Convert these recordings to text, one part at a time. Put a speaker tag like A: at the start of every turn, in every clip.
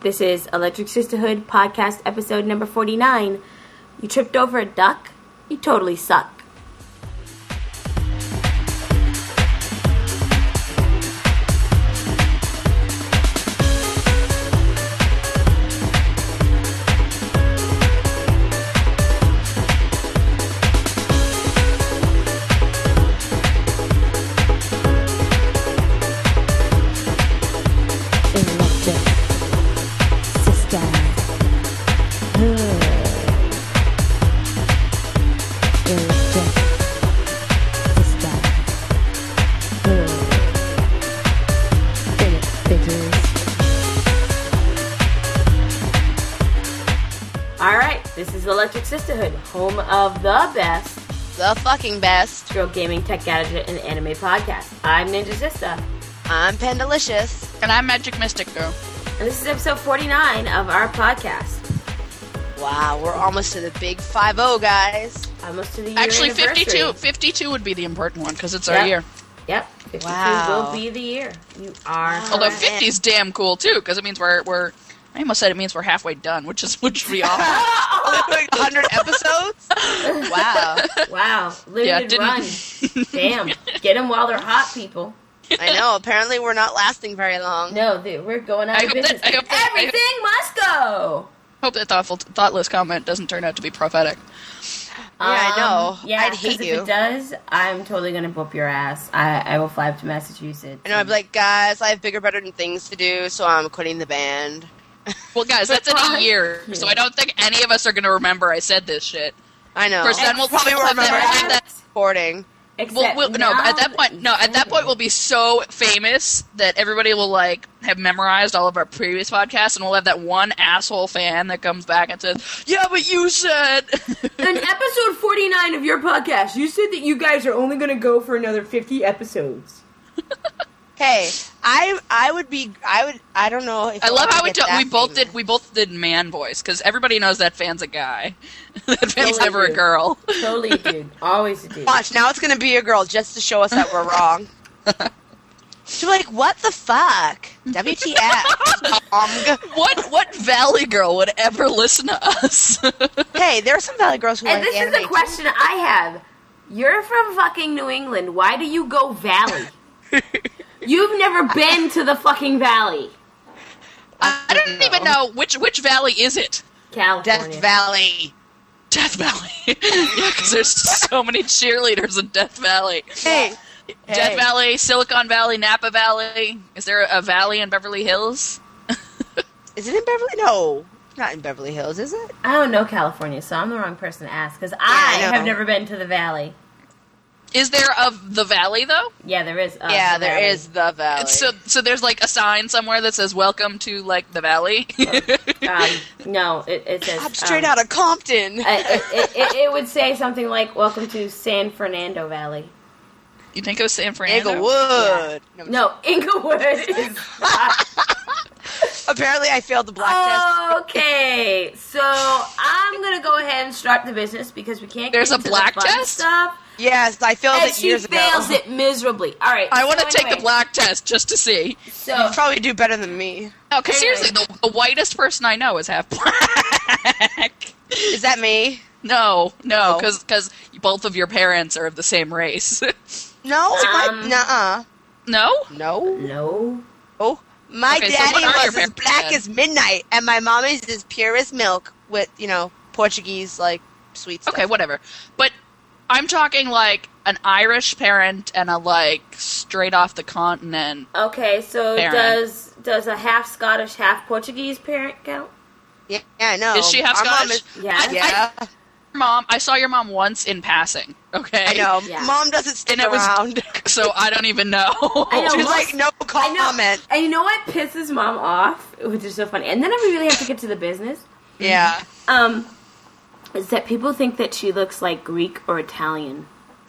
A: This is Electric Sisterhood podcast episode number 49. You tripped over a duck? You totally suck. Electric Sisterhood, home of the best,
B: the fucking best,
A: girl gaming, tech gadget, and anime podcast. I'm Ninja Sister.
B: I'm Pandalicious.
C: And I'm Magic Mystic Girl.
A: And this is episode 49 of our podcast.
B: Wow, we're almost to the big 5-0, guys.
A: Almost to the year
C: Actually,
A: anniversary.
C: 52 would be the important one, because it's our year.
A: Yep, 52 will be the year. You are
C: Although 50 is damn cool, too, because it means we're I almost said it means we're halfway done, which we are.
B: 100 episodes?
A: Wow. Limited run. Damn. Get them while they're hot, people.
B: I know. Apparently we're not lasting very long.
A: No, we're going out of business. Everything must go.
C: Hope that thoughtless comment doesn't turn out to be prophetic.
B: Yeah, I know.
A: Yeah,
B: I'd hate you.
A: If it does, I'm totally going to whoop your ass. I will fly up to Massachusetts.
B: I know. I'd be like, guys, I have bigger, better things to do, so I'm quitting the band.
C: Well, guys, that's in a year, so I don't think any of us are going to remember I said this shit.
B: I know.
C: Of course, then we'll
B: probably remember
C: that
B: recording.
C: At that point we'll be so famous that everybody will have memorized all of our previous podcasts, and we'll have that one asshole fan that comes back and says, "Yeah, but you said
A: in episode 49 of your podcast, you said that you guys are only going to go for another 50 episodes."
B: Hey, I don't know if
C: I love how we both did man voice, because everybody knows that fan's a guy. That fan's never a girl.
A: Totally a dude. Always a dude.
B: Watch, now it's going to be a girl just to show us that we're wrong. She'll be like, what the fuck? WTF?
C: What Valley girl would ever listen to us?
B: Hey, there are some Valley girls who
A: and
B: like
A: this is the question I have. You're from fucking New England. Why do you go Valley? You've never been to the fucking Valley.
C: I don't even know which Valley is it.
A: California.
B: Death Valley.
C: Yeah, because there's so many cheerleaders in Death Valley.
B: Hey.
C: Death Valley, Silicon Valley, Napa Valley. Is there a valley in Beverly Hills?
B: Is it in Beverly? No, not in Beverly Hills, is it?
A: I don't know California, so I'm the wrong person to ask, because I have never been to the Valley.
C: Is there the Valley, though?
A: Yeah, there is.
B: There is the Valley.
C: So there's a sign somewhere that says "Welcome to the Valley."
A: No, it says.
B: I'm straight out of Compton.
A: It would say something like "Welcome to San Fernando Valley."
C: You think it was San Fernando?
B: Inglewood.
A: Yeah. No, Inglewood is.
B: Apparently, I failed the black test.
A: Okay, so I'm gonna go ahead and start the business because we can't.
C: There's
A: get
C: a
A: into
C: black
A: the fun
C: test.
A: Stuff.
B: Yes, I failed it years ago.
A: And she fails it miserably. All right.
C: I want to take the black test just to see.
B: So you probably do better than me.
C: No, because seriously, the whitest person I know is half black.
B: Is that me?
C: No, because both of your parents are of the same race.
B: No, nuh-uh.
C: No?
B: Oh, my daddy was as black as midnight, and my mom is as pure as milk with, Portuguese, sweet stuff.
C: Okay, whatever. But I'm talking an Irish parent and a straight off the continent.
A: Okay, so
C: parent.
A: does a half Scottish, half Portuguese parent count?
B: Yeah, I know.
C: Is she half Scottish?
A: Yeah.
C: I saw your mom once in passing. Okay,
B: I know.
A: Yeah.
B: Mom doesn't stick around,
C: so I don't even know.
A: I know.
B: She's like, no comment.
A: And you know what pisses Mom off, which is so funny. And then I really have to get to the business.
B: Yeah.
A: Is that people think that she looks like Greek or Italian.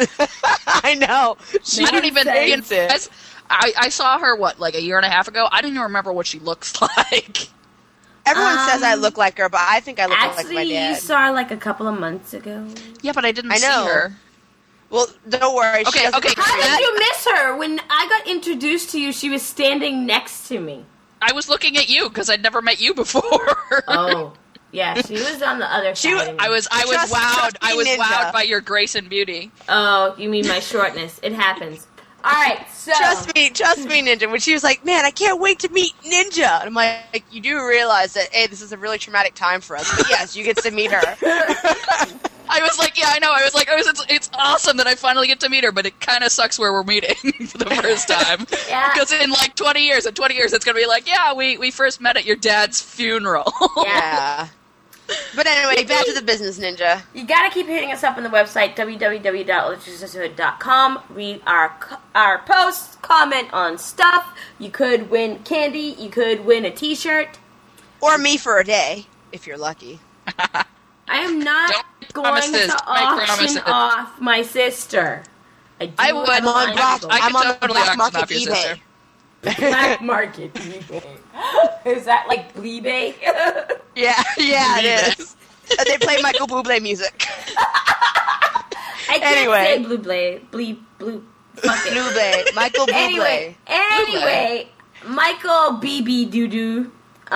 B: I know.
C: I don't even think it. I saw her, a year and a half ago? I don't even remember what she looks like.
B: Everyone says I look like her, but I think I look like my dad.
A: Actually, you saw her a couple of months ago.
C: Yeah, but I didn't see her.
B: Well, don't worry.
C: Okay.
A: How did you miss her? When I got introduced to you, she was standing next to me.
C: I was looking at you because I'd never met you before.
A: Oh, yeah, she was on the other side.
C: I was wowed. I was
B: Ninja.
C: wowed by your grace and beauty.
A: Oh, you mean my shortness? It happens. All right, so
B: Trust me, Ninja. When she was like, "Man, I can't wait to meet Ninja," and I'm like, "You do realize that, hey, this is a really traumatic time for us." But yes, you get to meet her.
C: I was like, yeah, I know. I was like, it's awesome that I finally get to meet her, but it kind of sucks where we're meeting for the first time.
A: Yeah.
C: Because in like 20 years, it's going to be like, yeah, we first met at your dad's funeral.
B: Yeah. But anyway, back to the business, Ninja.
A: you gotta keep hitting us up on the website www.electricitysisterhood.com. Read our posts, comment on stuff. You could win candy. You could win a T-shirt.
B: Or me for a day, if you're lucky.
A: I am not going
C: promises.
A: to
C: Make
A: auction
C: promises.
A: off my sister.
C: I would.
B: I'm on
C: I
B: I'm on the
C: totally
B: black
C: auction
B: market
C: off your
B: eBay.
C: sister.
A: Black market eBay. Is that like eBay?
B: Yeah, it
C: Believe
B: is. They play Michael Bublé music.
A: I can't
B: Anyway.
A: say blue blade. Blue. Fuck it.
B: Bublé. Michael Bublé.
A: Anyway, Michael BB Doo-Doo.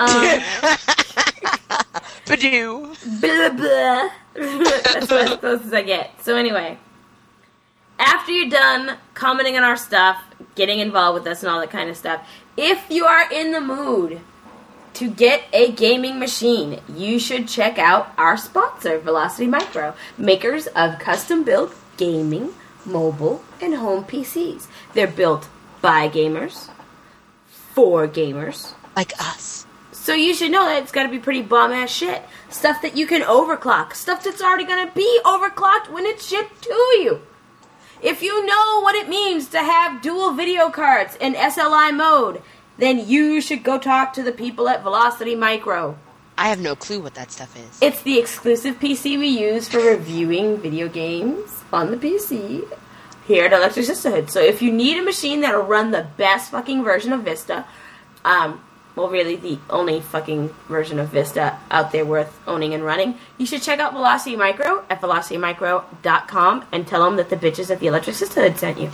B: Badoo.
A: Blah, blah. That's as close as I get. So anyway, after you're done commenting on our stuff, getting involved with us and all that kind of stuff, if you are in the mood to get a gaming machine, you should check out our sponsor, Velocity Micro, makers of custom-built gaming, mobile, and home PCs. They're built by gamers, for gamers.
B: Like us.
A: So you should know that it's got to be pretty bomb-ass shit. Stuff that you can overclock. Stuff that's already going to be overclocked when it's shipped to you. If you know what it means to have dual video cards in SLI mode, then you should go talk to the people at Velocity Micro.
B: I have no clue what that stuff is.
A: It's the exclusive PC we use for reviewing video games on the PC here at Electric Sisterhood. So if you need a machine that'll run the best fucking version of Vista, well, really the only fucking version of Vista out there worth owning and running, you should check out Velocity Micro at velocitymicro.com and tell them that the bitches at the Electric Sisterhood sent you.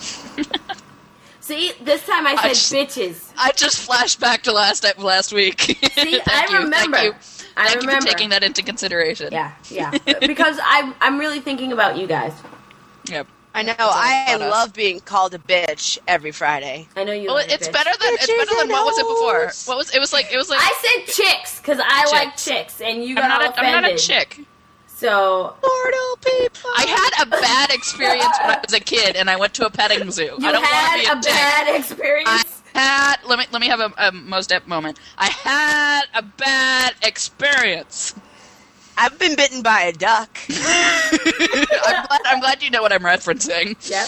A: See, this time I said bitches.
C: I just flashed back to last week.
A: See,
C: Thank
A: I
C: you.
A: remember.
C: Thank you for taking that into consideration.
A: Yeah. Because I'm really thinking about you guys.
C: Yep.
B: I know.
C: all
B: I
C: about us.
B: love being called a bitch every Friday.
A: I know you.
C: Well,
A: love
C: it's
A: bitch.
C: better than what was it before? What was it? Was like
A: I said chicks because I like
C: Chicks.
A: chicks, and you
C: I'm
A: got all
C: not
A: offended.
C: a chick.
A: So
B: Mortal people.
C: I had a bad experience when I was a kid, and I went to a petting zoo.
A: you
C: I don't want to
A: had
C: be
A: a
C: a chick.
A: bad experience.
C: Let me have a most ep moment. I had a bad experience.
B: I've been bitten by a duck.
C: I'm glad you know what I'm referencing.
A: Yep.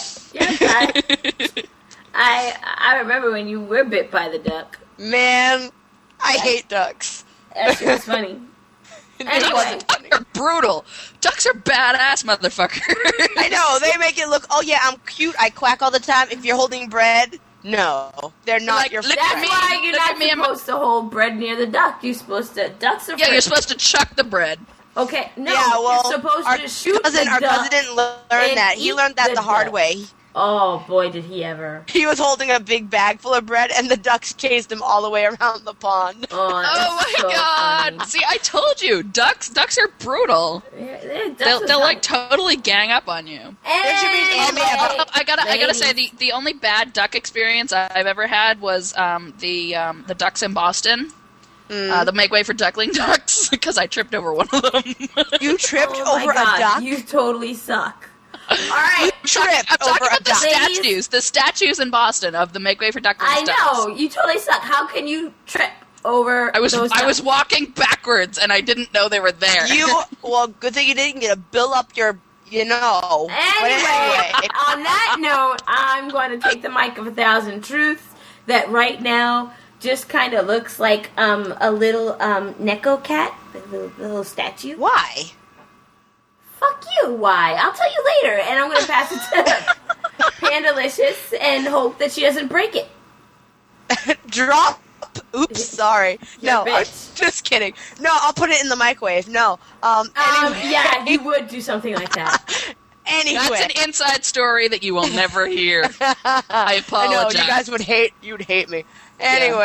A: I remember when you were bit by the duck.
B: Man, I hate ducks.
A: That shit was funny. Anyway,
C: Ducks are brutal. Ducks are badass, motherfucker.
B: I know, they make it look, oh yeah, I'm cute, I quack all the time. If you're holding bread, no, they're not
C: Like,
B: your
C: look
B: friend.
C: at me.
A: that's why you're
C: Look
A: not
C: at me, I'm-
A: supposed to hold bread near the duck. You're supposed to. Ducks are.
C: Yeah, you're supposed to chuck the bread.
A: Okay, no,
B: Yeah, well,
A: you're supposed
B: our
A: to shoot
B: cousin,
A: the
B: our
A: duck.
B: cousin didn't learn
A: and
B: that. He
A: eat
B: learned that the hard
A: duck.
B: way.
A: Oh boy, did he ever!
B: He was holding a big bag full of bread, and the ducks chased him all the way around the pond.
A: Oh,
C: Oh
A: that's
C: my
A: so
C: god!
A: funny.
C: See, I told you, ducks are brutal. They'll like totally gang up on you.
B: There should be an anime about-
C: I gotta say
A: Ladies.
C: the only bad duck experience I've ever had was the ducks in Boston. The Make Way for Duckling Ducks because I tripped over one of them.
B: You tripped
A: Oh my
B: over
A: God,
B: a duck?
A: You totally suck. All right,
B: tripped
C: I'm talking
B: over a
C: about the
B: duck.
A: Ladies.
C: the statues in Boston of the Make Way for Duckling
A: I
C: Ducks.
A: know you totally suck. How can you trip over?
C: I was
A: those
C: I was
A: ducks?
C: walking backwards and I didn't know they were there.
B: Well, good thing you didn't get to build up your, you know. But
A: Anyway, on that note, I'm going to take the mic of 1,000 truths that right now just kind of looks like a little Neko cat, the little statue.
B: Why?
A: Fuck you, why? I'll tell you later, and I'm going to pass it to Pandalicious and hope that she doesn't break it.
B: Drop. Oops, sorry.
A: You're
B: No,
A: a
B: I'm
A: bitch.
B: just kidding. No, I'll put it in the microwave. No. Anyway.
A: Yeah, you would do something like that.
B: Anyway.
C: That's an inside story that you will never hear. I
B: I know,
C: apologize.
B: you guys would hate me. Anyway,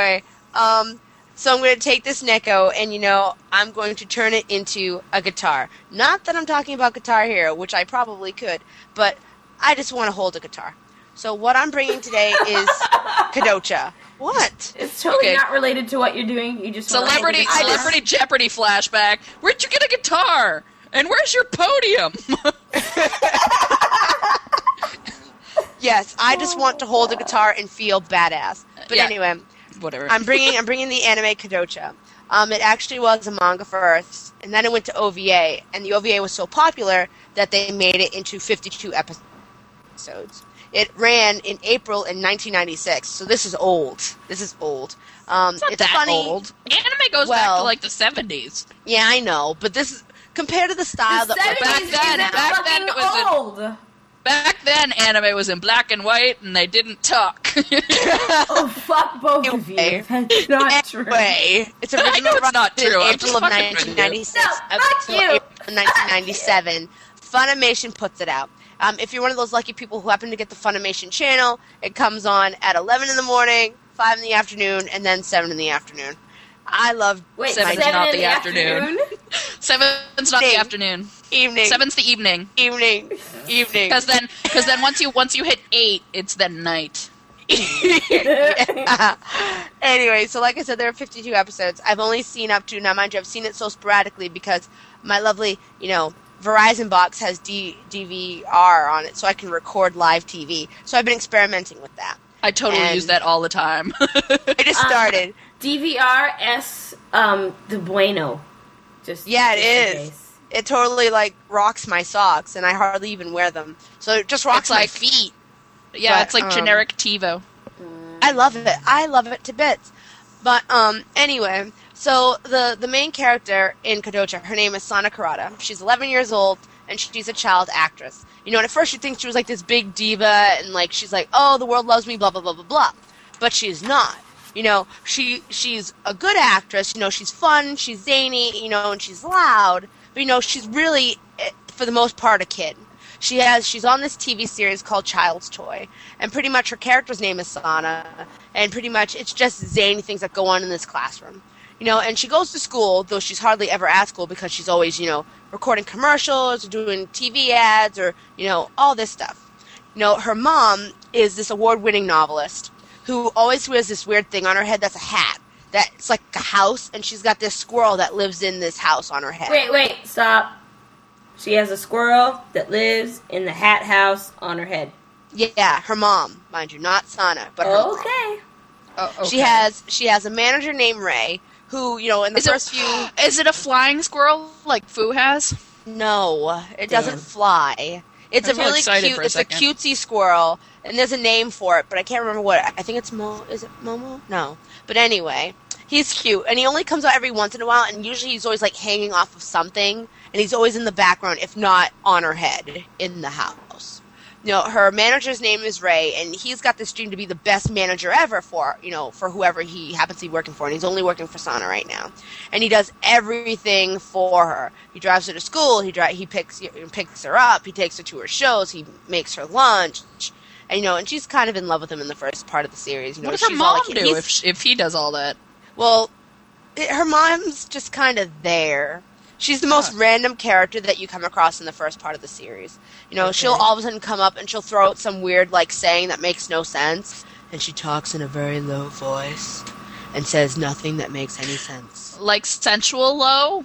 B: So I'm going to take this Neko and, I'm going to turn it into a guitar. Not that I'm talking about Guitar Hero, which I probably could, but I just want to hold a guitar. So what I'm bringing today is Kadocha. What?
A: It's totally
C: Okay.
A: not related to what you're doing. You just wanna hold
C: Celebrity
A: a guitar.
C: Celebrity Jeopardy flashback. Where'd you get a guitar? And where's your podium?
B: Yes, I just want to hold a guitar and feel badass. But
C: Yeah.
B: anyway,
C: Whatever.
B: I'm bringing the anime Kadocha. It actually was a manga first, and then it went to OVA, and the OVA was so popular that they made it into 52 episodes. It ran in April in 1996, so this is old.
C: It's not
B: it's
C: that
B: funny.
C: old. Anime goes back to like the 70s.
B: Yeah, I know, but this is compared to the style
A: The
B: that
C: back
A: 70s
C: then-
A: isn't
C: back
A: fucking
C: then it was
A: old.
C: Back then, anime was in black and white, and they didn't talk.
A: Oh, fuck both of you.
B: Anyway.
A: That's not true.
B: Anyway, it's
C: I
B: original
C: know it's not
B: in
C: true. I'm
B: April
C: just
B: of
C: fucking with you.
B: 1996
A: No,
B: up
A: fuck
B: until
A: you.
B: April of 1997. Funimation puts it out. If you're one of those lucky people who happen to get the Funimation channel, it comes on at 11 in the morning, 5 in the afternoon, and then 7 in the afternoon. I love
A: Wait,
C: Seven's
A: 7
C: not
A: in
C: the
A: the
C: afternoon. 7's not
B: Ding.
C: the afternoon.
B: evening,
C: 7's the evening.
B: evening.
C: Because then once you hit 8, it's then night.
B: Yeah. Anyway, so like I said, there are 52 episodes. I've only seen up to, now mind you, I've seen it so sporadically because my lovely, Verizon box has DVR on it, so I can record live TV. So I've been experimenting with that.
C: I totally
B: And-
C: use that all the time.
B: I just started.
A: DVR S the bueno. Just
B: Yeah, it
A: just in
B: is.
A: case.
B: It totally rocks my socks, and I hardly even wear them. So it just rocks
C: It's
B: my
C: like-
B: feet.
C: Yeah,
B: But,
C: it's like generic TiVo.
B: I love it. I love it to bits. But anyway, so the main character in Kadocha, her name is Sana Karada. She's 11 years old, and she's a child actress. And at first you think she was like this big diva, and she's like, oh, the world loves me, blah blah blah blah blah. But she's not. She's a good actress. She's fun, she's zany, and she's loud. But she's really, for the most part, a kid. She's on this TV series called Child's Toy, and pretty much her character's name is Sana, and pretty much it's just zany things that go on in this classroom. And she goes to school, though she's hardly ever at school because she's always, recording commercials or doing TV ads or, all this stuff. Her mom is this award-winning novelist who always wears this weird thing on her head that's a hat. That's like a house, and she's got this squirrel that lives in this house on her head.
A: Wait, stop. She has a squirrel that lives in the hat house on her head.
B: Yeah, her mom, mind you, not Sana, but her mom.
A: Okay.
C: Oh, okay.
B: She has a manager named Ray, who, in the first few...
C: Is it a flying squirrel like Fu has?
B: No, it doesn't
A: Damn.
B: fly. It's
C: I
B: a
C: was
B: really
C: excited
B: cute,
C: for a
B: it's a
C: second.
B: cutesy squirrel, and there's a name for it, but I can't remember what. I think it's is it Momo? No. But anyway, he's cute, and he only comes out every once in a while, and usually he's always hanging off of something, and he's always in the background, if not on her head, in the house. Her manager's name is Ray, and he's got this dream to be the best manager ever for whoever he happens to be working for, and he's only working for Sana right now. And he does everything for her. He drives her to school, he picks her up, he takes her to her shows, he makes her lunch, and she's kind of in love with him in the first part of the series.
C: What does her
B: she's all
C: mom
B: like,
C: do
B: he's-
C: if he does all that?
B: Well, her mom's just kind of there. She's the most random character that you come across in the first part of the series. She'll all of a sudden come up and she'll throw out some weird, saying that makes no sense. And she talks in a very low voice and says nothing that makes any sense.
C: Like sensual low?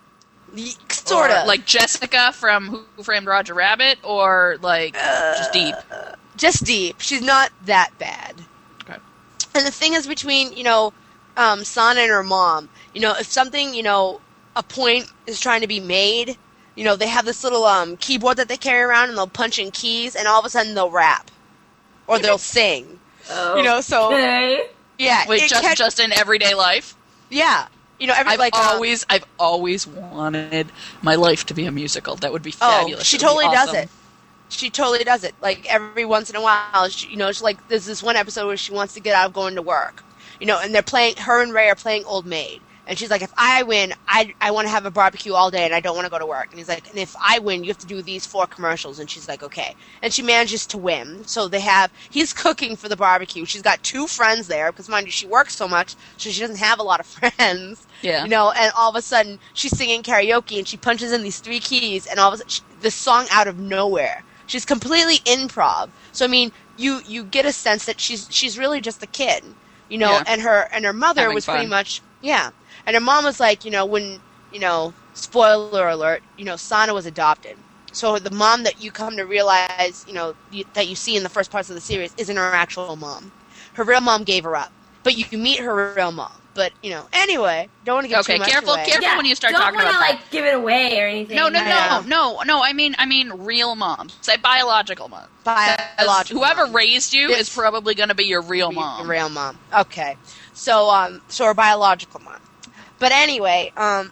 B: Sort
C: Or
B: of.
C: like Jessica from Who Framed Roger Rabbit? Or just deep?
B: Just deep. She's not that bad.
C: Okay.
B: And the thing is between, Sana and her mom, if something, a point is trying to be made, they have this little keyboard that they carry around and they'll punch in keys and all of a sudden they'll rap. Or they'll sing.
A: Oh.
B: So,
A: Okay.
B: yeah.
C: Wait, just in everyday life?
B: Yeah.
C: I've always wanted my life to be a musical. That would be fabulous.
B: She
C: That would be
B: totally does
C: awesome.
B: it. She totally does it. Every once in a while, she's there's this one episode where she wants to get out of going to work. And they're playing, her and Ray are playing Old Maid. And she's like, if I win, I want to have a barbecue all day and I don't want to go to work. And he's like, and if I win, you have to do these 4 commercials. And she's like, okay. And she manages to win. So he's cooking for the barbecue. She's got 2 friends there because, mind you, she works so much, so she doesn't have a lot of friends.
C: Yeah.
B: You know, and all of a sudden she's singing karaoke and she punches in these 3 keys and all of a sudden this song out of nowhere. She's completely improv. So, I mean, you get a sense that she's really just a kid, you know,
C: Yeah.
B: and her mother
C: Having
B: was
C: fun.
B: pretty much, yeah. And her mom was like, you know, when, you know, spoiler alert, you know, Sana was adopted. So the mom that you come to realize, you know, that you see in the first parts of the series isn't her actual mom. Her real mom gave her up. But you meet her real mom. But, you know, anyway, don't want to give too much
C: careful,
B: away.
C: careful when you start talking about
A: Don't
C: that.
A: want to, like, give it away or anything.
C: No.
B: Yeah.
C: I mean, real mom. Say biological mom.
B: Biological
C: Whoever
B: mom.
C: raised you is probably going to be your real
B: Your
C: mom.
B: real mom. Okay. So her biological mom. But anyway, and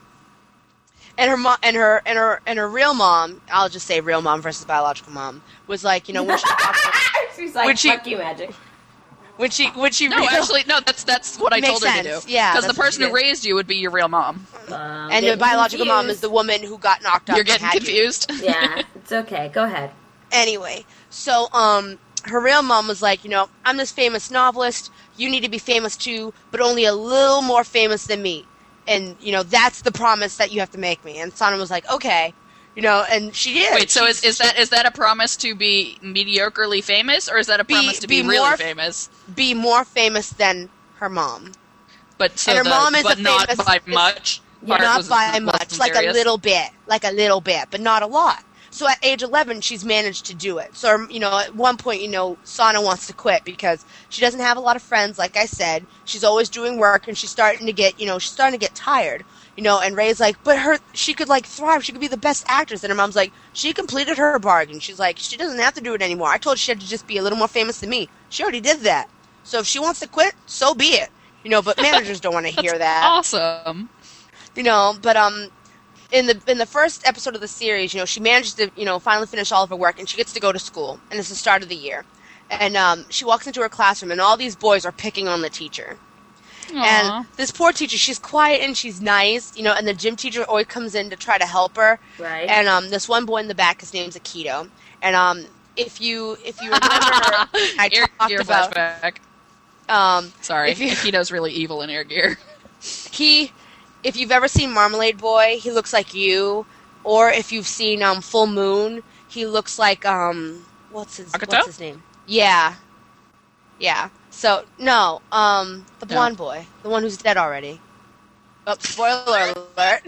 B: her real mom, I'll just say real mom versus biological mom, was like, you know, when she talked to,
A: She's like,
B: Would she-
A: fuck you, Magic.
B: when she
C: No, actually, no. That's what I
B: Makes
C: told her to
B: sense.
C: do.
B: Yeah,
C: because the
B: that's what
C: person
B: she
C: who
B: did.
C: raised you would be your real mom.
B: and the biological mom is the woman who got knocked up.
C: You're
B: and
C: getting
B: had you.
C: confused.
A: Yeah, it's okay. Go ahead.
B: Anyway, so her real mom was like, you know, I'm this famous novelist. You need to be famous too, but only a little more famous than me. And, you know, that's the promise that you have to make me. And Sana was like, okay. You know, and she did.
C: Wait, so is that a promise to be mediocrely famous, or is that a promise to be really
B: more
C: famous?
B: Be more famous than her mom.
C: But so
B: and her mom is
C: but
B: a
C: not
B: famous,
C: by much.
A: Yeah,
C: Part
B: not
C: was
B: by
C: less
B: much,
C: than
B: like
C: serious.
B: a little bit, but not a lot. So at age 11, she's managed to do it. So, you know, at one point, you know, Sana wants to quit because she doesn't have a lot of friends, like I said. She's always doing work, and she's starting to get tired. You know, and Ray's like, but she could, like, thrive. She could be the best actress. And her mom's like, she completed her bargain. She's like, she doesn't have to do it anymore. I told her she had to just be a little more famous than me. She already did that. So if she wants to quit, so be it. You know, but managers don't want to hear that.
C: Awesome.
B: You know, but in the first episode of the series, you know, she managed to, you know, finally finish all of her work, and she gets to go to school, and it's the start of the year. And she walks into her classroom, and all these boys are picking on the teacher.
C: Aw.
B: And this poor teacher, she's quiet and she's nice, you know, and the gym teacher always comes in to try to help her.
A: Right.
B: And this one boy in the back, his name's Akito. And if you remember, I
C: Air
B: talked
C: Gear
B: about
C: flashback. Sorry,
B: if you-
C: Akito's really evil in Air Gear.
B: if you've ever seen Marmalade Boy, he looks like you. Or if you've seen Full Moon, he looks like what's his name? Yeah. So no, the blonde boy, the one who's dead already. Oh, spoiler alert!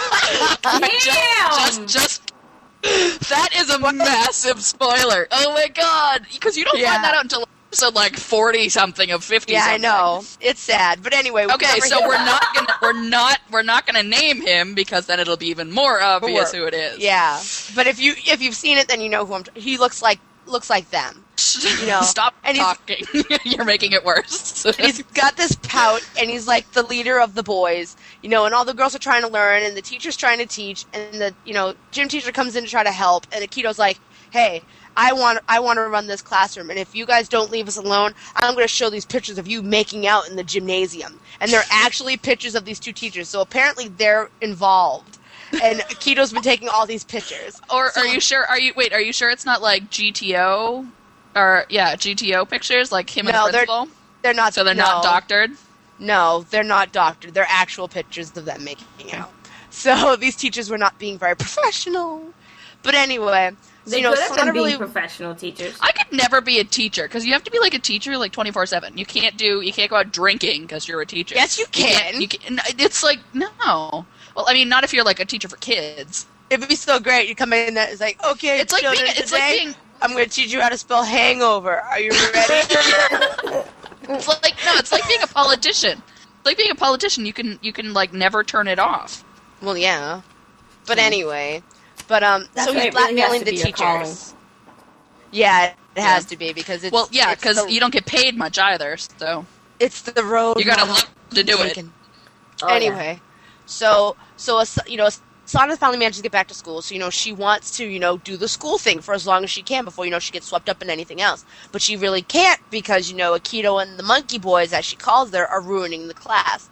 A: Damn!
C: Just that is a massive spoiler. Oh my god! Because you don't
B: Yeah.
C: find that out until episode like 40 something of 50.
B: Yeah, I
C: something.
B: know. It's sad, but anyway.
C: Okay,
B: whenever
C: so
B: he-
C: we're not gonna name him because then it'll be even more obvious who it is.
B: Yeah, but if you've seen it, then you know who he looks like them. You know,
C: Stop
B: and he's-
C: talking. You're making it worse.
B: And he's got this pout, and he's like the leader of the boys, you know, and all the girls are trying to learn, and the teacher's trying to teach, and the, you know, gym teacher comes in to try to help, and Akito's like, hey, I want to run this classroom, and if you guys don't leave us alone, I'm going to show these pictures of you making out in the gymnasium. And they're actually pictures of these 2 teachers, so apparently they're involved. And Akito's been taking all these pictures.
C: Or are you sure? Are you sure it's not like GTO? Or GTO pictures, like him and
B: No,
C: the principal.
B: They're not.
C: So they're not doctored.
B: No, they're not doctored. They're actual pictures of them making out. So these teachers were not being very professional. But anyway, so,
A: They
B: you know,
A: could have
B: Sana
A: been being
B: really.
A: professional teachers.
C: I could never be a teacher because you have to be like a teacher like 24/7. You can't go out drinking because you're a teacher.
B: Yes, you can.
C: You can. It's like no. Well, I mean, not if you're like a teacher for kids.
B: It would be so great. You come in and it's like, okay,
C: It's like
B: children,
C: being. It's like
B: today
C: being.
B: I'm going to teach you how to spell hangover. Are you ready?
C: It's like no. It's like being a politician. Like being a politician, you can like never turn it off.
B: Well, yeah. But anyway, so
A: why
B: he's
A: it really has
B: blackmailing
A: to
B: the
A: be your calling.
B: teachers. Yeah, it has to be because it's
C: Well, yeah,
B: it's
C: because
B: the-
C: you don't get paid much either. So
B: it's the road.
C: you gotta
B: not
C: love to do it.
B: Lincoln.
A: Oh, yeah.
B: Anyway, so you know, Sana finally managed to get back to school, so you know she wants to, you know, do the school thing for as long as she can before, you know, she gets swept up in anything else. But she really can't because, you know, Akito and the monkey boys, as she calls them, are ruining the class.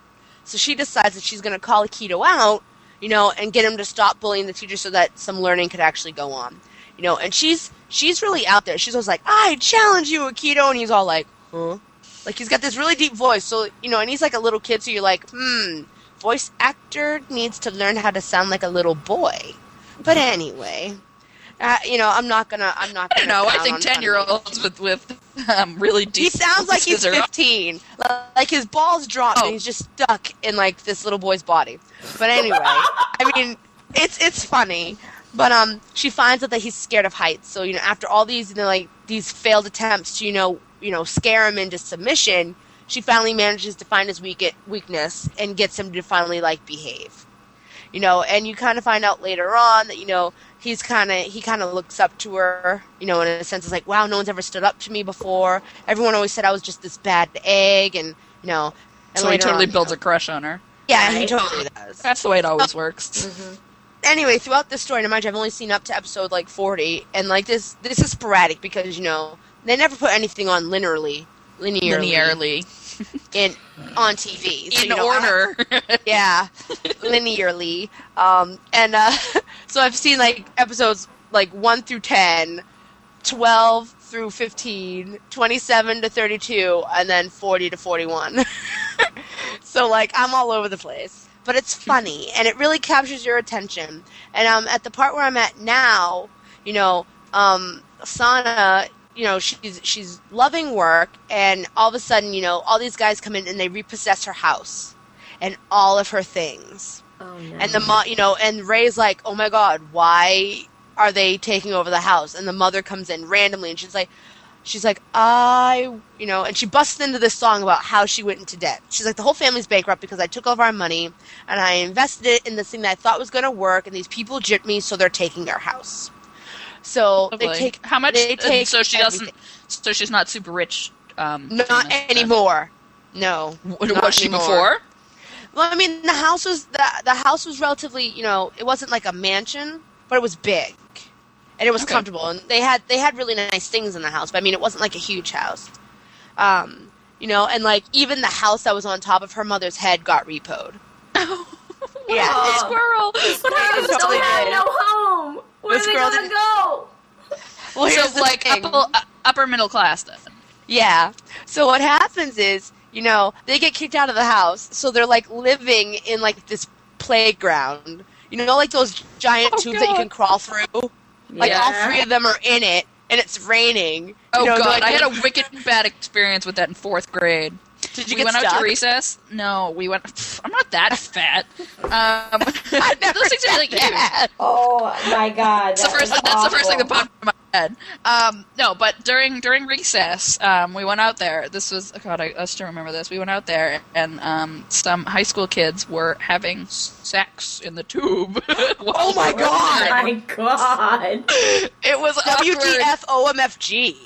B: So she decides that she's going to call Akito out, and get him to stop bullying the teacher so that some learning could actually go on. And she's really out there. She's always like, I challenge you, Akito. And he's all like, huh? Like, he's got this really deep voice. So, and he's like a little kid, so you're like, voice actor needs to learn how to sound like a little boy. But anyway, I'm not gonna.
C: No, I think 10-year-olds with really deep.
B: He sounds like he's 15. Like his balls dropped and he's just stuck in like this little boy's body. But anyway, I mean, it's funny. But she finds out that he's scared of heights. So after all these these failed attempts to scare him into submission, she finally manages to find his weakness and gets him to finally behave. And you kind of find out later on that he kind of looks up to her. In a sense, it's like, wow, no one's ever stood up to me before. Everyone always said I was just this bad egg, and And
C: so he totally builds a crush on her.
B: Yeah, he totally does.
C: That's the way it always works.
B: Mm-hmm. Anyway, throughout this story, now mind you, I've only seen up to episode 40, and this is sporadic because they never put anything on linearly. On TV. So,
C: in order.
B: Yeah, linearly. So I've seen episodes 1 through 10, 12 through 15, 27 to 32, and then 40 to 41. So I'm all over the place. But it's funny, and it really captures your attention. And at the part where I'm at now, Sana, she's loving work, and all of a sudden, all these guys come in and they repossess her house and all of her things. Oh, no. And and Ray's like, oh my God, why are they taking over the house? And the mother comes in randomly, and she's like, and she busts into this song about how she went into debt. She's like, the whole family's bankrupt because I took all of our money and I invested it in this thing that I thought was going to work, and these people gypped me, so they're taking our house. So
C: Lovely.
B: They take
C: how much?
B: They take
C: so she
B: everything.
C: doesn't. So she's not super rich.
B: Not anymore. No.
C: Was she before?
B: Well, I mean, the house was relatively, it wasn't like a mansion, but it was big, and it was comfortable, and they had really nice things in the house. But I mean, it wasn't like a huge house, and even the house that was on top of her mother's head got repoed. Yeah,
C: squirrel.
A: But I don't have no home. Where are they gonna go?
B: Well, here's
C: so
B: the thing.
C: upper middle class then.
B: Yeah. So what happens is, they get kicked out of the house, so they're living in this playground. Those giant tubes that you can crawl through. All three of them are in it, and it's raining.
C: Oh God, I had a wicked bad experience with that in 4th grade.
B: Did you
C: we
B: get
C: went
B: stuck?
C: out to recess? No, we went. I'm not that fat.
B: I never
C: those things are like you.
A: Oh my God,
C: That's the first thing that popped in my head. No, but during recess, we went out there. This was God, I still remember this. We went out there, and some high school kids were having sex in the tube.
B: Oh my God!
A: Oh my God!
C: It was
B: WTF OMFG.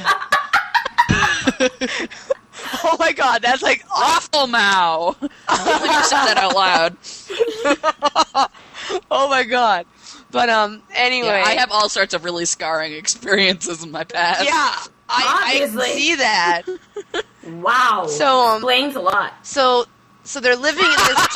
B: Oh my God, that's
C: awful, Mao. I can't believe you said that out loud.
B: Oh my God. But anyway,
C: yeah, I have all sorts of really scarring experiences in my past.
B: Yeah, I see that.
A: Wow.
B: So
A: explains a lot.
B: So they're living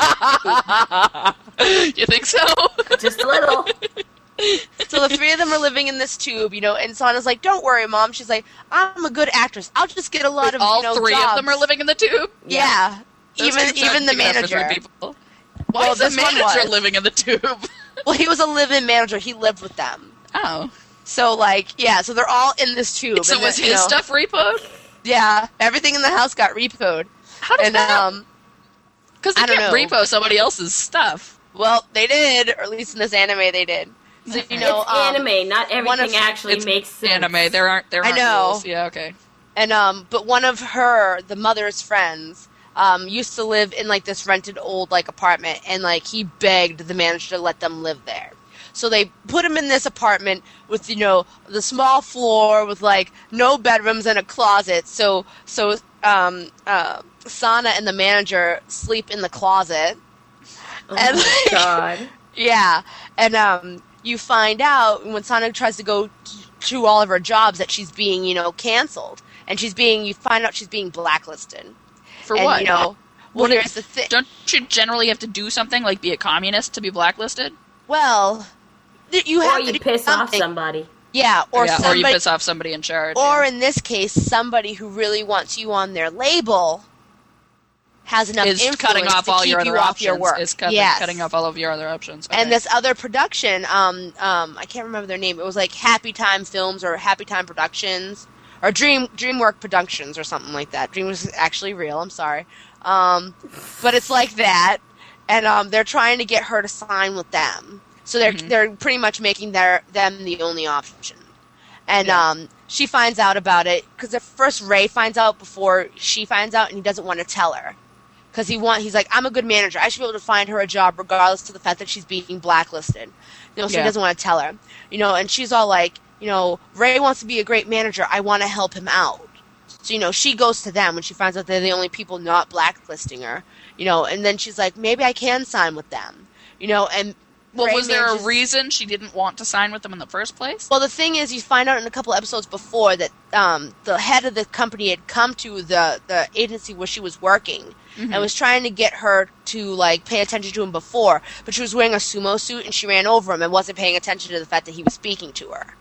B: in this.
C: You think so?
A: Just a little.
B: So the three of them are living in this tube, and Sana's like, "Don't worry, Mom." She's like, "I'm a good actress. I'll just get a lot of
C: all three
B: jobs."
C: of them are living in the tube.
B: Yeah, even the manager.
C: Why is the manager living in the tube?
B: Well, he was a live-in manager. He lived with them.
C: Oh,
B: so so they're all in this tube.
C: So was his stuff repoed?
B: Yeah, everything in the house got repoed.
C: How does that? Because they can't repo somebody else's stuff.
B: Well, they did, or at least in this anime, they did. So,
A: it's anime. Not everything actually makes sense.
C: Anime. There aren't
B: I know.
C: rules. Yeah. Okay.
B: And but one of the mother's friends, used to live in this rented old apartment, and he begged the manager to let them live there. So they put him in this apartment with the small floor with no bedrooms and a closet. So Sana and the manager sleep in the closet.
A: Oh my God.
B: Yeah, and you find out when Sana tries to go to all of her jobs that she's being, canceled, and you find out she's being blacklisted.
C: For what?
B: Well, here's the thing.
C: Don't you generally have to do something like be a communist to be blacklisted?
B: Well, you have
A: Or
B: to
A: you
B: do
A: piss off
B: something.
A: somebody.
B: Yeah, or
C: Or you
B: somebody,
C: piss off somebody in charge.
B: or
C: yeah.
B: in this case, somebody who really wants you on their label has enough
C: is
B: influence
C: cutting off
B: to
C: all
B: keep
C: your
B: you
C: other
B: off
C: options.
B: your work.
C: Is
B: Yes.
C: cutting off all of your other options. Okay.
B: And this other production, I can't remember their name. It was like Happy Time Films or Happy Time Productions or DreamWorks Productions or something like that. Dream was actually real. I'm sorry, but it's like that, and they're trying to get her to sign with them. So they're pretty much making them the only option. And she finds out about it because at first Ray finds out before she finds out, and he doesn't want to tell her. Because he's like, I'm a good manager. I should be able to find her a job regardless of the fact that she's being blacklisted. So he doesn't want to tell her. And she's all like, Ray wants to be a great manager. I want to help him out. So, she goes to them when she finds out they're the only people not blacklisting her. And then she's like, maybe I can sign with them. And
C: well,
B: Ray
C: was there a
B: manages-
C: reason she didn't want to sign with them in the first place?
B: Well, the thing is, you find out in a couple episodes before that the head of the company had come to the agency where she was working and was trying to get her to pay attention to him before, but she was wearing a sumo suit and she ran over him and wasn't paying attention to the fact that he was speaking to her.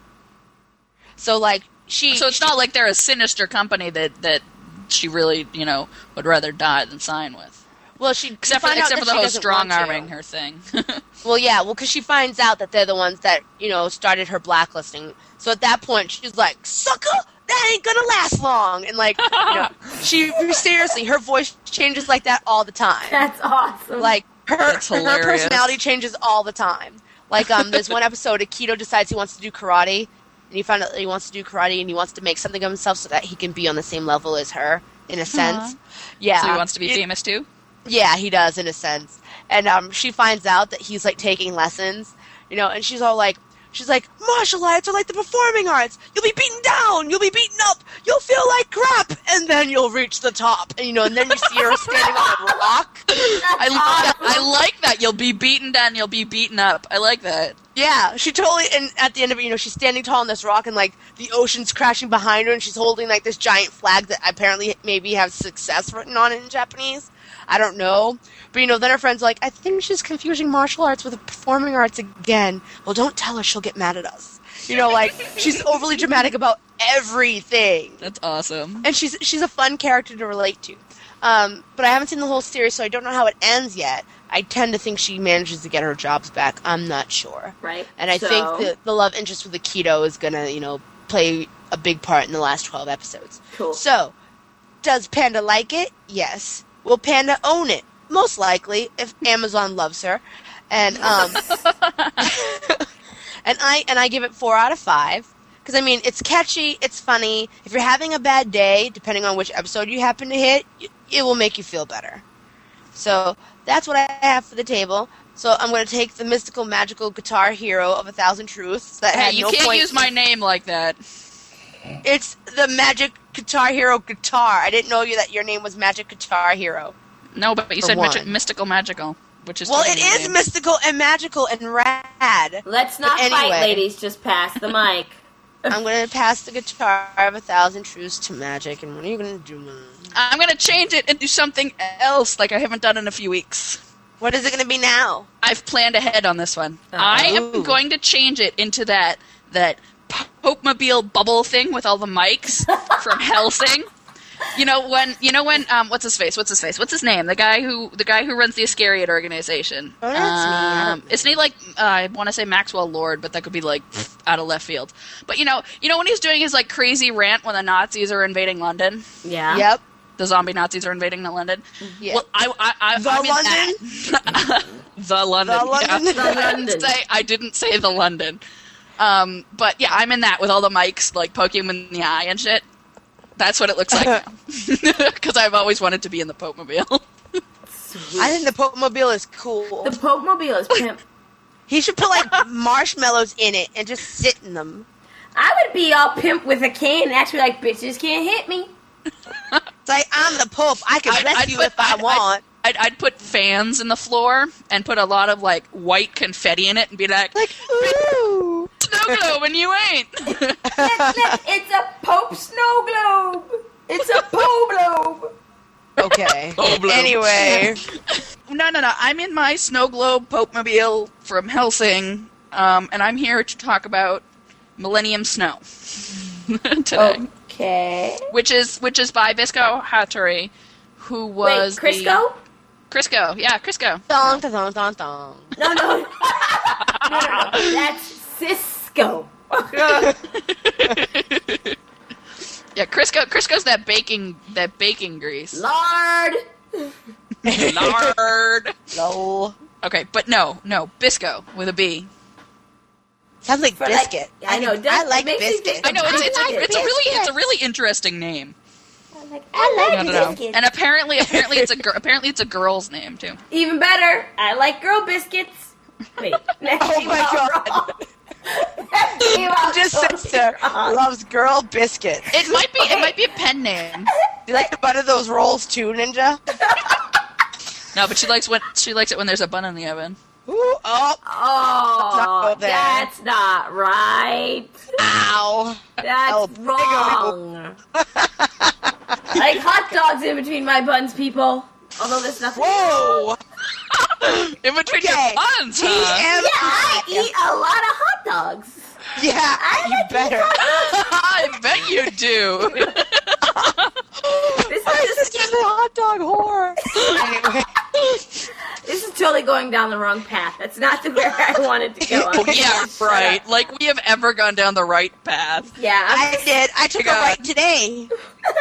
B: So
C: So it's not like they're a sinister company that she really would rather die than sign with.
B: Well,
C: Except for the whole strong-arming her thing.
B: Well, because she finds out that they're the ones that, started her blacklisting. So at that point, she's like, sucker, that ain't gonna last long. And, she, seriously, her voice changes like that all the time.
A: That's awesome.
B: Her
C: hilarious.
B: personality changes all the time. There's one episode, Akito decides he wants to do karate. And he found out that he wants to do karate and he wants to make something of himself so that he can be on the same level as her, in a sense. Yeah.
C: So he wants to be famous too?
B: Yeah, he does, in a sense. And she finds out that he's, taking lessons, and she's all like, martial arts are like the performing arts. You'll be beaten down. You'll be beaten up. You'll feel like crap. And then you'll reach the top. And, and then you see her standing on a rock.
C: I like that. You'll be beaten down. You'll be beaten up. I like that.
B: Yeah, she totally, and at the end of it, she's standing tall on this rock and, the ocean's crashing behind her and she's holding, this giant flag that apparently maybe has success written on it in Japanese. I don't know. But, then her friend's like, I think she's confusing martial arts with performing arts again. Well, don't tell her. She'll get mad at us. She's overly dramatic about everything.
C: That's awesome.
B: And she's a fun character to relate to. But I haven't seen the whole series, so I don't know how it ends yet. I tend to think she manages to get her jobs back. I'm not sure.
A: Right.
B: And I think the love interest with Akito is going to, play a big part in the last 12 episodes.
A: Cool.
B: So, does Panda like it? Yes. Will Panda own it? Most likely, if Amazon loves her. And and I give it 4 out of 5 because it's catchy, it's funny. If you're having a bad day, depending on which episode you happen to hit, it will make you feel better. So that's what I have for the table. So I'm going to take the mystical, magical guitar hero of 1,000 Truths that had
C: you
B: no
C: can't
B: point.
C: use my name like that.
B: It's the Magic Guitar Hero guitar. I didn't know that your name was Magic Guitar Hero.
C: No, but you
B: For
C: said
B: one.
C: mystical magical, which is
B: Well,
C: totally
B: it
C: my
B: is
C: name.
B: mystical and magical and rad.
A: Let's not
B: But
A: fight,
B: anyway.
A: ladies. Just pass the mic.
B: I'm going to pass the guitar of 1,000 Truths to Magic, and what are you going to do, man?
C: I'm going to change it and do something else like I haven't done in a few weeks.
B: What is it going to be now?
C: I've planned ahead on this one.
A: Oh.
C: I am
B: Ooh.
C: going to change it into that Pope-mobile bubble thing with all the mics from Helsing. When what's his face? What's his name? The guy who runs the Iscariot organization.
B: Oh, that's me.
C: Isn't he I want to say Maxwell Lord, but that could be out of left field. But you know when he's doing his crazy rant when the Nazis are invading London,
A: Yeah.
B: Yep.
C: the zombie Nazis are invading London.
B: Yeah.
C: Well, I'm in that. The London.
B: The London.
C: Yeah.
A: The London.
C: I didn't say the London. But yeah, I'm in that with all the mics poking him in the eye and shit. That's what it looks like because I've always wanted to be in the Pope Mobile.
A: Sweet.
B: I think the Pope Mobile is cool.
A: The Pope Mobile is pimp.
B: He should put marshmallows in it and just sit in them.
A: I would be all pimp with a cane and actually like, bitches can't hit me.
B: It's like, I'm the Pope. I can bless you if I want.
C: I'd put fans in the floor and put a lot of white confetti in it and be like
B: Ooh.
C: snow globe and you ain't.
A: It's a Pope snow globe. It's a Pope globe.
B: Okay.
C: Oh, blow.
B: Anyway.
C: No. I'm in my snow globe Pope-mobile from Helsing, and I'm here to talk about Millennium Snow today.
A: Okay.
C: Which is by Bisco Hattori, who was
A: Crisco?
C: Crisco, yeah, Crisco.
B: Dong, dong, dong, dong.
A: No. No. That's Cisco.
C: Yeah, Crisco's that baking grease.
A: Lard.
C: Lard.
B: Lol.
C: Okay, but no, Bisco with a B.
B: Sounds like biscuit.
A: I know.
B: I like
A: it makes me
B: biscuit.
A: think
C: I know
A: of-
C: it's a really interesting name.
A: I like
C: No.
A: biscuits.
C: And apparently it's a girl's name too.
A: Even better, I like girl biscuits. Wait.
B: Oh my god. Just sister loves girl biscuits.
C: It might be a pen name.
B: You like to butter those rolls too, Ninja?
C: No, but she likes it when there's a bun in the oven.
B: Ooh, oh.
A: Oh,
B: not go there.
A: that's not right.
B: Ow.
A: That's
B: Oh,
A: wrong. Like hot dogs in between my buns, people. Although there's nothing.
B: Whoa.
C: In between your
B: Okay.
C: buns, huh?
A: Yeah, I eat a lot of hot dogs.
B: Yeah, you better.
C: I bet you do.
A: This
B: My
A: is just,
B: sister's a hot dog whore. Anyway.
A: this is totally going down the wrong path. That's not the where I wanted to go.
C: Oh, yeah,
A: Shut
C: right.
A: up.
C: Like we have ever gone down the right path.
A: Yeah.
B: I did. I took a
C: God.
B: right today.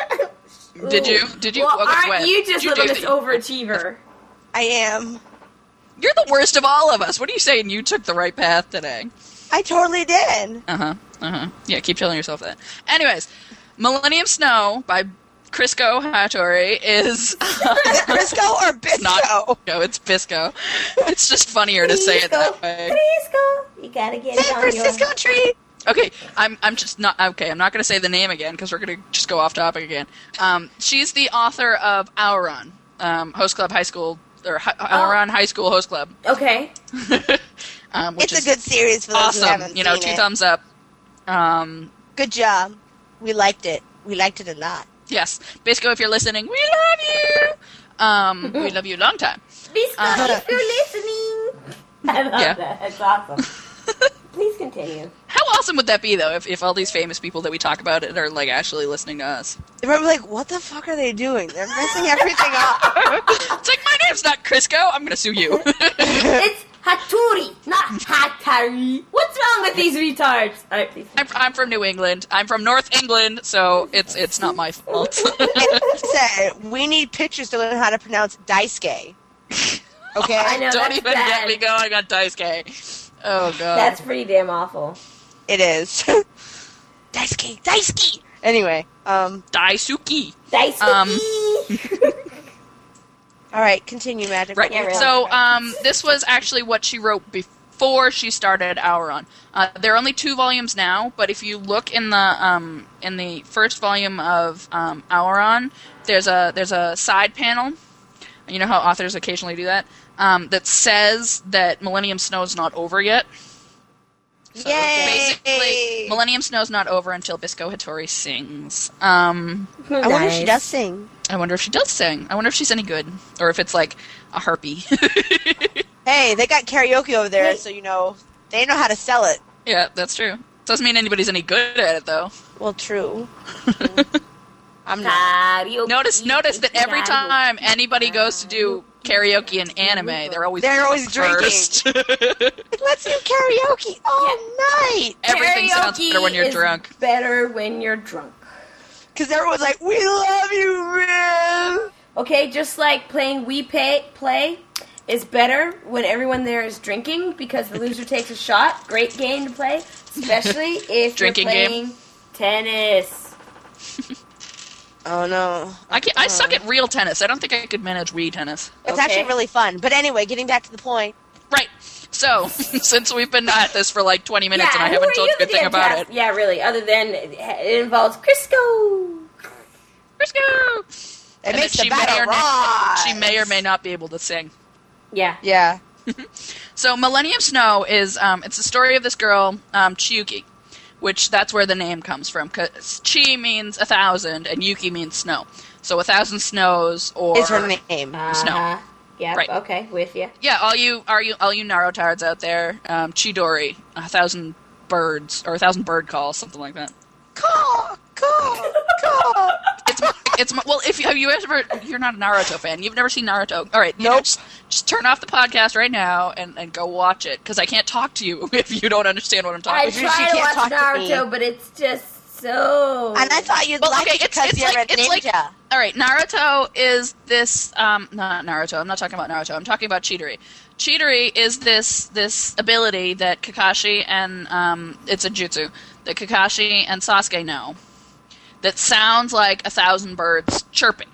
C: Did you?
A: Well,
C: Okay,
A: aren't
C: when?
A: you just
C: Did
A: a
C: do
A: little overachiever?
B: I am.
C: You're the worst of all of us. What are you saying? You took the right path today.
B: I totally did.
C: Yeah, keep telling yourself that. Anyways, Millennium Snow by Crisco Hattori is
B: Is it Crisco or Bisco?
C: no, it's Bisco. It's just funnier to say it that way.
A: Frisco. You gotta get
B: San
A: it on your...
B: Francisco tree.
C: Okay, I'm just not okay. I'm not going to say the name again because we're going to just go off topic again. She's the author of Auron, Host Club High School or Auron High School Host Club.
A: Okay.
C: Which
B: It's a
C: is
B: good series for those who
C: awesome.
B: haven't
C: You know,
B: seen
C: 2
B: it.
C: thumbs up.
B: Good job. We liked it. We liked it a lot.
C: Yes, Bisco, if you're listening, we love you. We love you a long time.
A: Bisco, if you're listening. I love
C: Yeah.
A: that. That's awesome. Please continue.
C: How awesome would that be, though, if all these famous people that we talk about it are like actually listening to us?
B: They're probably like, what the fuck are they doing? They're messing everything up.
C: It's like, my name's not Crisco. I'm going to sue you.
A: It's Hattori, not Hatari. What's wrong with these retards? All right, please.
C: I'm from New England. I'm from North England, so it's not my fault.
B: Say, we need pictures to learn how to pronounce Daisuke. Okay?
A: I know,
C: Don't
A: that's
C: even
A: bad.
C: get me going on Daisuke. Oh, God.
A: That's pretty damn awful.
B: It is. Daisuke! Anyway,
C: Daisuke.
A: Daisuke.
B: alright, continue, Magic.
C: Right.
A: Yeah, really.
C: So, this was actually what she wrote before she started Auron. There are only 2 volumes now, but if you look in the first volume of Auron, there's a side panel. You know how authors occasionally do that? That says that Millennium Snow is not over yet. So
B: Yay!
C: basically, Millennium Snow's not over until Bisco Hattori sings.
B: I wonder if she does sing.
C: I wonder if she does sing. I wonder if she's any good, or if it's like a harpy.
B: Hey, they got karaoke over there,
A: Hey.
B: so they know how to sell it.
C: Yeah, that's true. Doesn't mean anybody's any good at it, though.
B: Well, true. I'm not.
A: Karaoke.
C: Notice that every time anybody goes to do karaoke in anime, they're always
B: Let's
C: first.
B: do karaoke all night.
C: Everything sounds
A: Karaoke
C: better when you're
A: is
C: drunk.
A: Better when you're drunk.
B: Because everyone's like, we love you, man.
A: Okay, just like playing Play is better when everyone there is drinking because the loser takes a shot. Great game to play, especially if
C: Drinking
A: you're
C: game.
A: playing tennis.
B: Oh, no.
C: I suck at real tennis. I don't think I could manage Wii tennis.
B: It's
A: Okay.
B: actually really fun. But anyway, getting back to the point.
C: Right. So, since we've been at this for like 20 minutes and I
A: who
C: haven't
A: are
C: told
A: you
C: you a good
A: the
C: thing
A: damn
C: about
A: task-
C: it.
A: Yeah, really. Other than it involves Crisco.
C: Crisco!
B: It
C: And
B: makes
C: that
B: the battle
C: she may or may not be able to sing.
A: Yeah.
B: Yeah.
C: So Millennium Snow is it's the story of this girl, Chiyuki, which that's where the name comes from, because Chi means 1,000 and Yuki means snow. So 1,000 Snows or
B: Is her name.
C: Snow.
A: Yeah,
C: Right.
A: okay, with you.
C: Yeah, all you Narutards out there, Chidori, 1,000 birds or 1,000 bird calls, something like that.
B: Caw, caw, caw.
C: Well, if you're not a Naruto fan, you've never seen Naruto. All right,
B: Nope.
C: Just turn off the podcast right now and go watch it because I can't talk to you if you don't understand what I'm
A: I
C: talking
B: She
C: about.
A: try to
B: can't
A: watch
B: talk to me.
A: Naruto, but it's just so...
B: And I thought you'd like it because you're a ninja.
C: All right, Naruto is this. Not Naruto. I'm not talking about Naruto. I'm talking about Chidori. Chidori is this ability that Kakashi and it's a jutsu that Kakashi and Sasuke know that sounds like 1,000 birds chirping.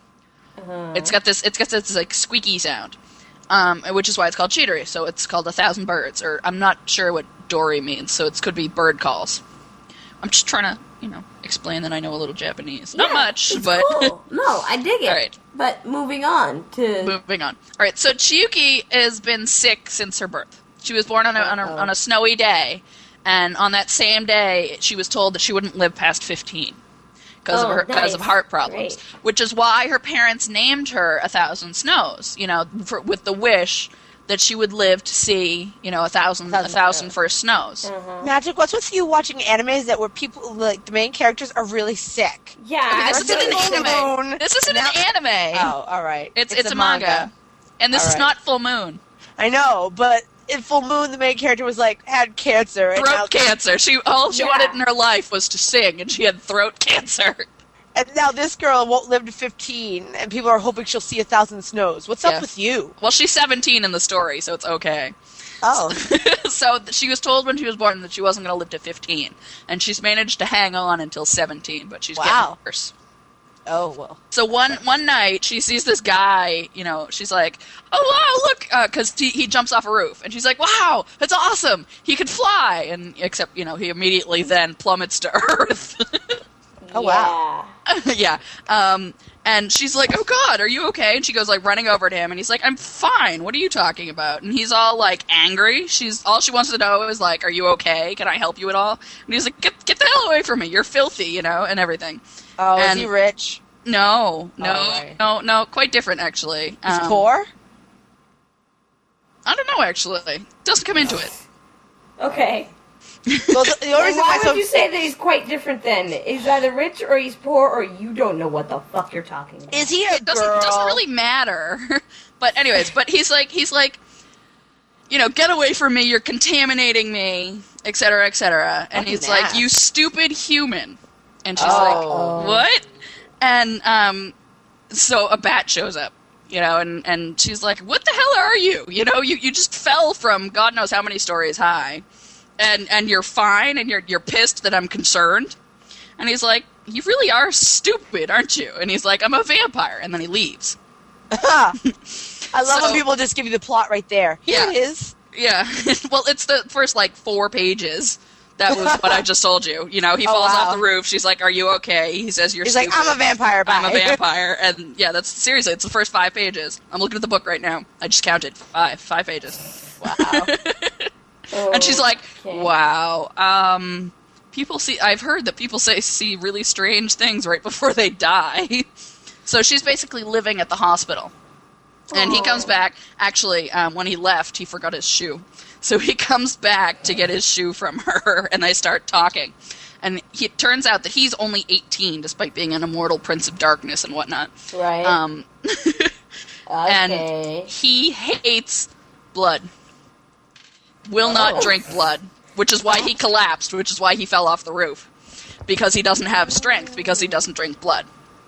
C: It's got this like squeaky sound, which is why it's called Chidori. So it's called 1,000 birds, or I'm not sure what Dori means. So it could be bird calls. I'm just trying to explain that I know a little Japanese. Not much,
A: it's
C: but
A: cool. No, I dig it.
C: All right.
A: But moving on to...
C: Moving on. All right, so Chiyuki has been sick since her birth. She was born on a snowy day, and on that same day, she was told that she wouldn't live past 15 because of heart problems.
A: Great.
C: Which is why her parents named her 1,000 Snows. With the wish that she would live to see 1,000 first snows.
B: Magic, what's with you watching animes that where people, like, the main characters are really sick?
A: Yeah,
C: This isn't an anime. This isn't an anime.
B: Oh, all right.
C: It's a manga. And this
B: All
C: is
B: right.
C: not Full Moon.
B: I know, but in Full Moon, the main character was like had cancer. And
C: Throat cancer. All she wanted in her life was to sing, and she had throat cancer.
B: And now this girl won't live to 15, and people are hoping she'll see 1,000 Snows. What's up with you?
C: Well, she's 17 in the story, so it's okay.
B: Oh.
C: So she was told when she was born that she wasn't going to live to 15, and she's managed to hang on until 17, but she's getting worse.
B: Oh, well.
C: So one night, she sees this guy, she's like, oh, wow, look, because he jumps off a roof. And she's like, wow, that's awesome. He could fly. And except, he immediately then plummets to Earth.
B: Oh, wow.
C: Yeah. And she's like, oh, God, are you okay? And she goes, like, running over to him. And he's like, I'm fine. What are you talking about? And he's all, like, angry. All she wants to know is, like, are you okay? Can I help you at all? And he's like, get the hell away from me. You're filthy, and everything.
B: Oh, is he rich?
C: No,
B: right.
C: no, quite different, actually.
B: He's poor?
C: I don't know, actually. Doesn't come into it.
A: Okay.
B: Well, the only
A: And
B: reason
A: why would you say that he's quite different then? He's either rich or he's poor or you don't know what the fuck you're talking about.
B: Is he a
C: It doesn't really matter. But anyways, he's like, get away from me, you're contaminating me, etc., etc. And he's like, you stupid human. And she's like, what? And so a bat shows up, and she's like, what the hell are you? You just fell from God knows how many stories high. And you're fine, and you're pissed that I'm concerned. And he's like, you really are stupid, aren't you? And he's like, I'm a vampire. And then he leaves.
B: I love when people just give you the plot right there. Here it is.
C: Yeah. Well, it's the first, 4 pages. That was what I just told you. He falls off the roof. She's like, are you okay? He says, you're stupid.
B: He's like, I'm a vampire. Bye.
C: I'm a vampire. And, yeah, it's the first 5 pages. I'm looking at the book right now. I just counted. 5 pages.
B: Wow.
C: And she's like, wow. I've heard that people see really strange things right before they die. So she's basically living at the hospital. And he comes back. Actually, when he left, he forgot his shoe. So he comes back to get his shoe from her, and they start talking. And it turns out that he's only 18, despite being an immortal prince of darkness and whatnot.
A: Right.
C: And he hates blood. Will not drink blood, which is why he collapsed, which is why he fell off the roof. Because he doesn't have strength, because he doesn't drink blood.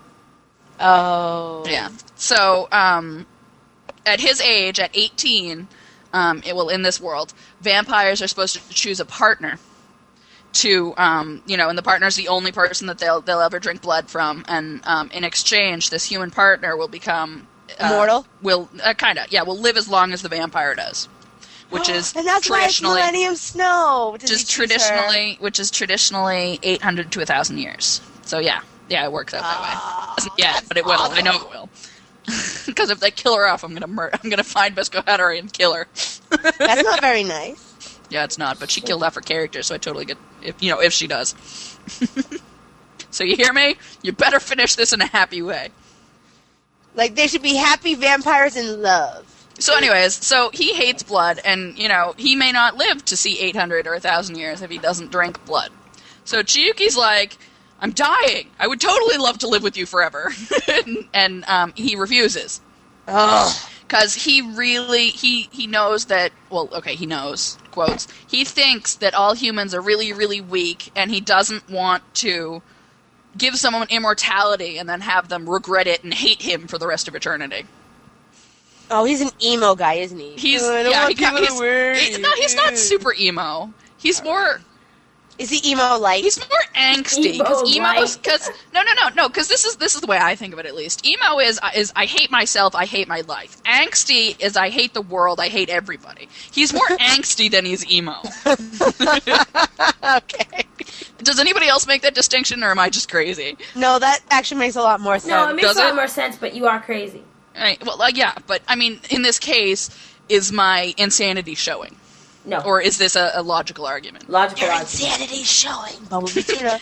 B: Oh.
C: Yeah. So, at his age, at 18, in this world, vampires are supposed to choose a partner to, and the partner's the only person that they'll ever drink blood from, and in exchange, this human partner will become
B: immortal.
C: Will live as long as the vampire does, which is
B: and that's
C: traditionally
B: why it's Millennium Snow.
C: Which is traditionally 800 to 1,000 years. So yeah, it works out that way. Doesn't yet, but it will. I know it will. Because if they kill her off, I'm gonna find Bisco Hattery and kill her.
B: That's not very nice.
C: Yeah, it's not. But she killed off her character, so I totally get if she does. So So you hear me? You better finish this in a happy way.
B: Like, they should be happy vampires in love.
C: So anyways, so he hates blood, and, he may not live to see 800 or 1,000 years if he doesn't drink blood. So Chiyuki's like, I'm dying. I would totally love to live with you forever. and he refuses.
B: Oh.
C: Because he knows that, he knows, quotes, he thinks that all humans are really, really weak, and he doesn't want to give someone immortality and then have them regret it and hate him for the rest of eternity.
B: Oh, he's an emo guy, isn't he?
C: He's not super emo. He's more...
B: Is he emo light?
C: He's more angsty because this is the way I think of it, at least. Emo is I hate myself, I hate my life. Angsty is I hate the world, I hate everybody. He's more angsty than he's emo.
B: Okay.
C: Does anybody else make that distinction, or am I just crazy?
B: No, that actually makes a lot more sense.
A: No, it makes a lot more sense, but you are crazy.
C: Right, well, yeah, but I mean, in this case, is my insanity showing?
A: No.
C: Or is this a logical argument?
A: Logical
B: Your
A: argument.
B: insanity's showing, Bumblebee Tuna.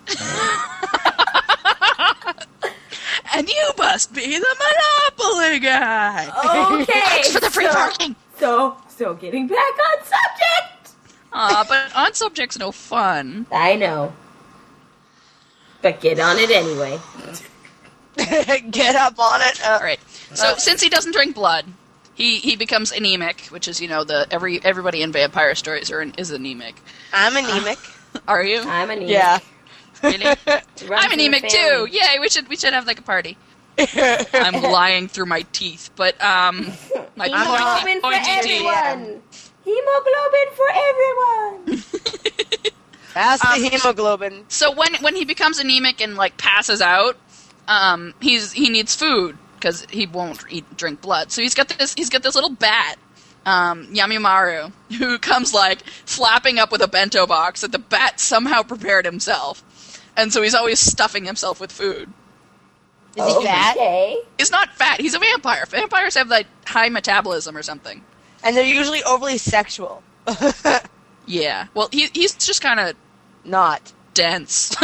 C: And you must be the Monopoly guy.
A: Okay.
C: Thanks for the free parking.
A: So getting back on subject.
C: But on subject's no fun.
A: I know. But get on it anyway.
B: Get up on it.
C: All right. So since he doesn't drink blood, he becomes anemic, which is everybody in vampire stories is anemic.
B: I'm anemic.
C: Are you?
A: I'm anemic.
B: Yeah.
C: Really? I'm anemic too. Yay! We should have like a party. I'm lying through my teeth, but my
A: Hemoglobin for
C: pointy teeth.
A: everyone. Hemoglobin for everyone.
B: That's the hemoglobin.
C: So when he becomes anemic and like passes out, he needs food because he won't drink blood. So he's got this little bat, Yamimaru, who comes like flapping up with a bento box that the bat somehow prepared himself, and so he's always stuffing himself with food.
B: Is he fat?
A: Okay.
C: He's not fat. He's a vampire. Vampires have like high metabolism or something.
B: And they're usually overly sexual.
C: Yeah. Well, he's just kind of
B: Not.
C: dense.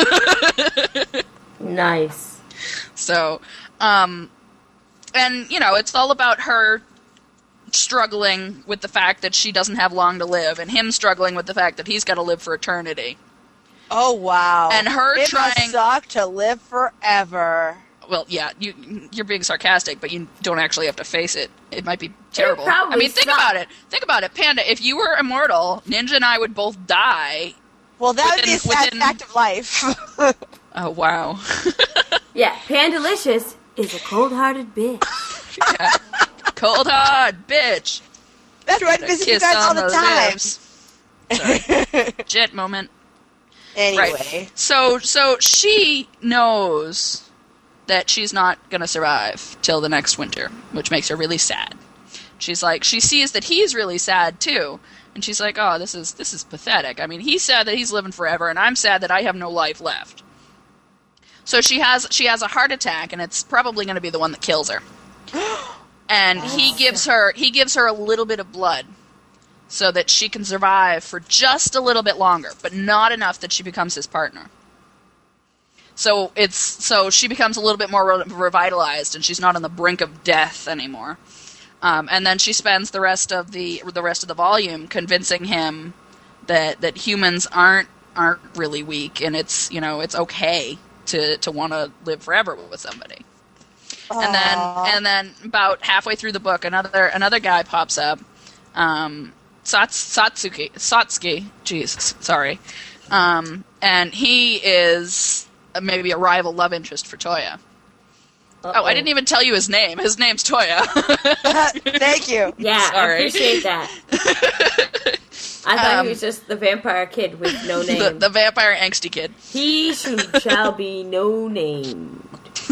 A: Nice.
C: So, and it's all about her struggling with the fact that she doesn't have long to live, and him struggling with the fact that he's got to live for eternity.
B: Oh, wow.
C: And her
B: it
C: trying...
B: must suck to live forever.
C: Well, yeah, you're being sarcastic, but you don't actually have to face it. It might be terrible.
A: probably
C: I mean, think
A: suck.
C: about it. Think about it, Panda. If you were immortal, Ninja and I would both die.
B: Well, that would be a sad
C: within-
B: fact of life.
C: Oh, wow.
A: Yeah, Pandalicious is a cold-hearted bitch.
C: Yeah. Cold hard, bitch.
B: That's right, visit you
C: Kiss
B: guys all
C: on
B: the
C: the
B: time.
C: lips. Sorry. Jet moment.
B: Anyway.
C: Right. So she knows that she's not going to survive till the next winter, which makes her really sad. She's like, she sees that he's really sad too, and she's like, oh, this is pathetic. I mean, he's sad that he's living forever, and I'm sad that I have no life left. So she has a heart attack, and it's probably going to be the one that kills her. And he gives her a little bit of blood so that she can survive for just a little bit longer, but not enough that she becomes his partner. So she becomes a little bit more revitalized, and she's not on the brink of death anymore. And then she spends the rest of the volume convincing him that humans aren't really weak, and it's okay to want to live forever with somebody. And then about halfway through the book, another guy pops up, Satsuki. Jesus, sorry. And he is maybe a rival love interest for Toya.
A: Uh-oh.
C: Oh, I didn't even tell you his name. His name's Toya.
B: Thank you.
A: Yeah,
C: Sorry.
A: I appreciate that. I thought he was just the vampire kid with no name.
C: the vampire angsty kid.
A: He shall be no named.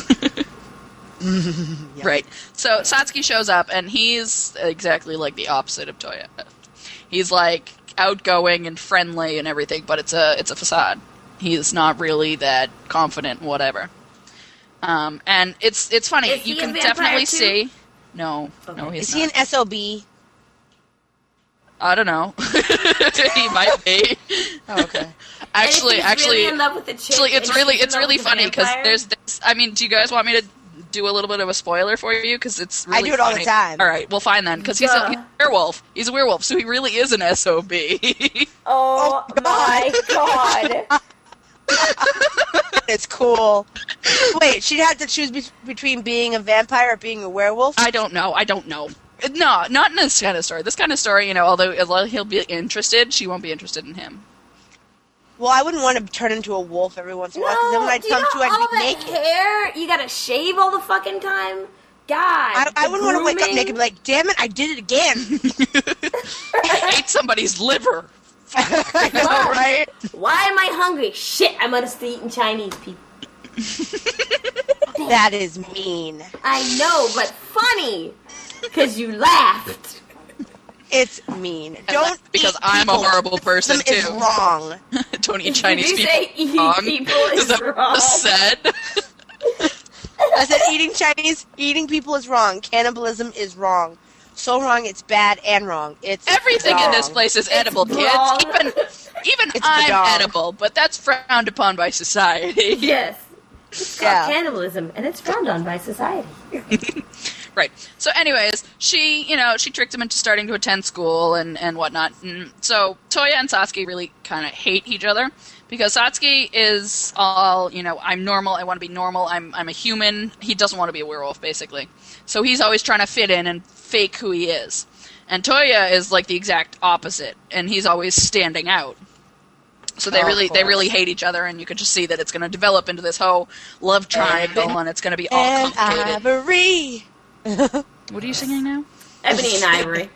B: Yeah.
C: Right. So Satsuki shows up, and he's exactly like the opposite of Toya. He's like outgoing and friendly and everything, but it's a facade. He's not really that confident, whatever. And it's funny.
A: Is
C: You
A: he
C: can
A: a vampire
C: definitely
A: too?
C: see. No,
A: Okay.
C: no, he's
B: Is he
C: not.
B: an SOB?
C: I don't know. He might be.
B: Oh, okay.
C: Actually,
A: really in love with the chick.
C: Actually,
A: and she's in love
C: really
A: with the
C: funny because
A: vampire.
C: there's this. I mean, do you guys want me to do a little bit of a spoiler for you? Because it's really
B: I do it all the
C: funny.
B: time.
C: All right, well, fine then. Because he's a werewolf. He's a werewolf, so he really is an SOB.
A: Oh my god.
B: It's cool. Wait, she'd have to choose between being a vampire or being a werewolf?
C: I don't know. No, not in this kind of story. This kind of story, although he'll be interested, she won't be interested in him.
B: Well, I wouldn't want to turn into a wolf every once in a while, because then when I'd come to, I'd
A: all
B: be
A: that
B: naked.
A: hair you gotta shave all the fucking time? God.
B: I wouldn't want to wake up
A: grooming.
B: naked and be like, damn it, I did it again.
C: I ate somebody's liver.
B: I know, right?
A: Why am I hungry? Shit, I must have eaten Chinese people.
B: That is mean.
A: I know, but funny. Because you laughed.
B: It's mean. Don't
C: because
B: eat
C: I'm a
B: people.
C: horrible person
B: Racism is
C: too.
B: wrong.
C: Don't eat Chinese
A: Did you
C: people.
A: say eating
C: wrong.
A: people
C: Is
A: is
C: that
A: wrong?
C: what I said?
B: I said eating people is wrong. Cannibalism is wrong. So wrong, it's bad and wrong. It's
C: Everything in this
B: wrong.
C: place is edible, kids.
A: wrong.
C: Even
B: It's
C: I'm
B: wrong.
C: edible, but that's frowned upon by society.
A: Yes. It's called
B: Yeah.
A: cannibalism, and it's frowned on by society.
C: Right. So, anyways, she tricked him into starting to attend school and whatnot. And so Toya and Satsuki really kind of hate each other because Satsuki is all, I'm normal. I want to be normal. I'm a human. He doesn't want to be a werewolf, basically. So he's always trying to fit in and fake who he is. And Toya is like the exact opposite, and he's always standing out. So they really hate each other, and you could just see that it's going to develop into this whole love triangle, and it's going to be all
B: And
C: complicated.
B: Ivory.
C: What are you singing now?
A: Ebony and Ivory.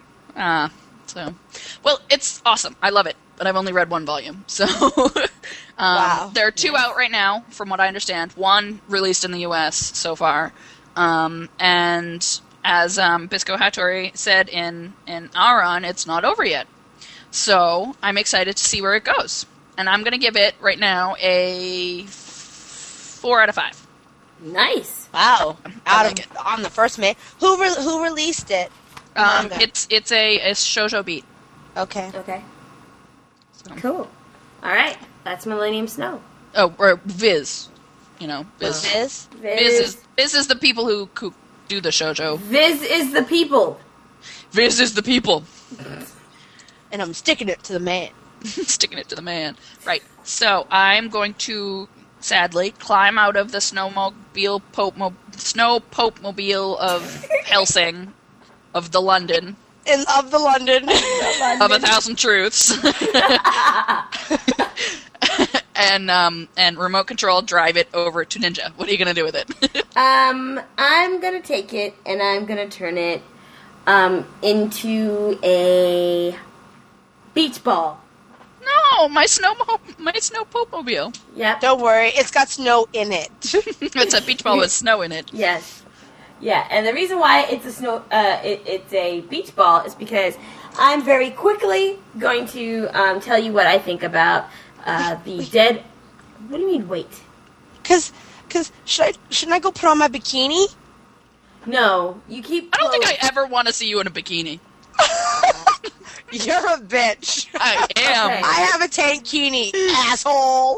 C: Well, it's awesome. I love it, but I've only read one volume. So,
B: Wow.
C: there are two out right now, from what I understand. One released in the U.S. so far, and as Bisco Hattori said in our run, it's not over yet. So, I'm excited to see where it goes. And I'm going to give it, right now, a 4 out of 5.
A: Nice.
B: Wow.
C: I like it.
B: On the first May. Who released it? Manga.
C: It's a shoujo beat.
B: Okay.
A: Okay. Cool. All right. That's Millennium Snow.
C: Oh, or Viz. Viz.
B: Viz?
C: Viz is the people who do the shoujo.
A: Viz is the people.
C: Viz is the people.
B: And I'm sticking it to the man.
C: Sticking it to the man. Right. So I'm going to sadly climb out of the snow pope mobile of Helsing, of the London,
B: Of the London.
C: of 1,000 Truths, and remote control drive it over to Ninja. What are you gonna do with it?
A: I'm gonna take it and I'm gonna turn it into a beach ball.
C: No, my snow pope mobile.
A: Yep.
B: Don't worry, it's got snow in it.
C: It's a beach ball with snow in it.
A: Yes. Yeah, and the reason why it's it's a beach ball is because I'm very quickly going to tell you what I think about the dead. What do you mean? Wait.
B: Cause shouldn't I go put on my bikini?
A: No, you keep.
C: I don't think
A: close.
C: I ever want to see you in a bikini.
B: You're a bitch.
C: I am.
A: Okay.
B: I have a tankini, asshole.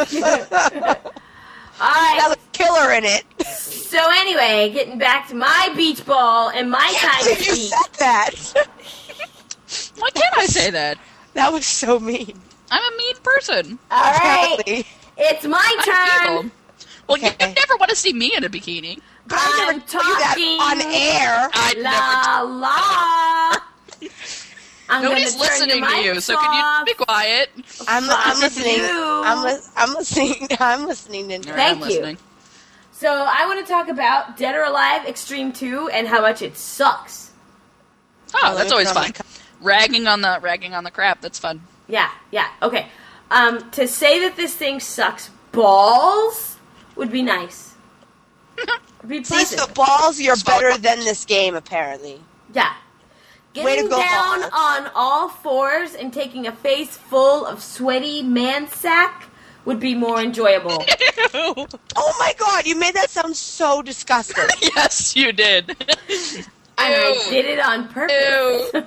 A: All right.
B: Got a killer in it.
A: So anyway, getting back to my beach ball and my time
B: You
A: sheet.
B: said that.
C: Why can't I say that?
B: That was so mean.
C: I'm a mean person.
A: All right,
B: Apparently.
A: it's my
C: I'm
A: turn.
C: evil. Well,
B: Okay.
C: you never want to see me in a bikini.
B: But I never
A: I'm
B: told you that
A: talking.
B: on air.
C: I
A: La la. I'm
C: Nobody's
A: gonna turn
C: listening
A: your
C: to you,
A: mics
C: so can
A: off.
C: you be quiet?
B: I'm listening.
A: you.
B: I'm listening. I'm listening. Ninja.
C: All right,
A: Thank
C: I'm
A: you.
C: listening.
A: So I want to talk about Dead or Alive Extreme 2 and how much it sucks.
C: Oh,
B: Let
C: that's
B: me
C: always
B: put on
C: fun.
B: my
C: Ragging on the crap. That's fun.
A: Yeah, okay. To say that this thing sucks balls would be nice. Would be
B: See,
A: pleasant.
B: so balls, you're
C: Small
B: better
C: balls.
B: than this game, apparently.
A: Yeah.
B: Way to
A: Getting
B: go,
A: down
B: balls.
A: on all fours and taking a face full of sweaty man sack would be more enjoyable.
B: Oh my god, you made that sound so disgusting.
C: Yes, you did.
A: And I did it on purpose.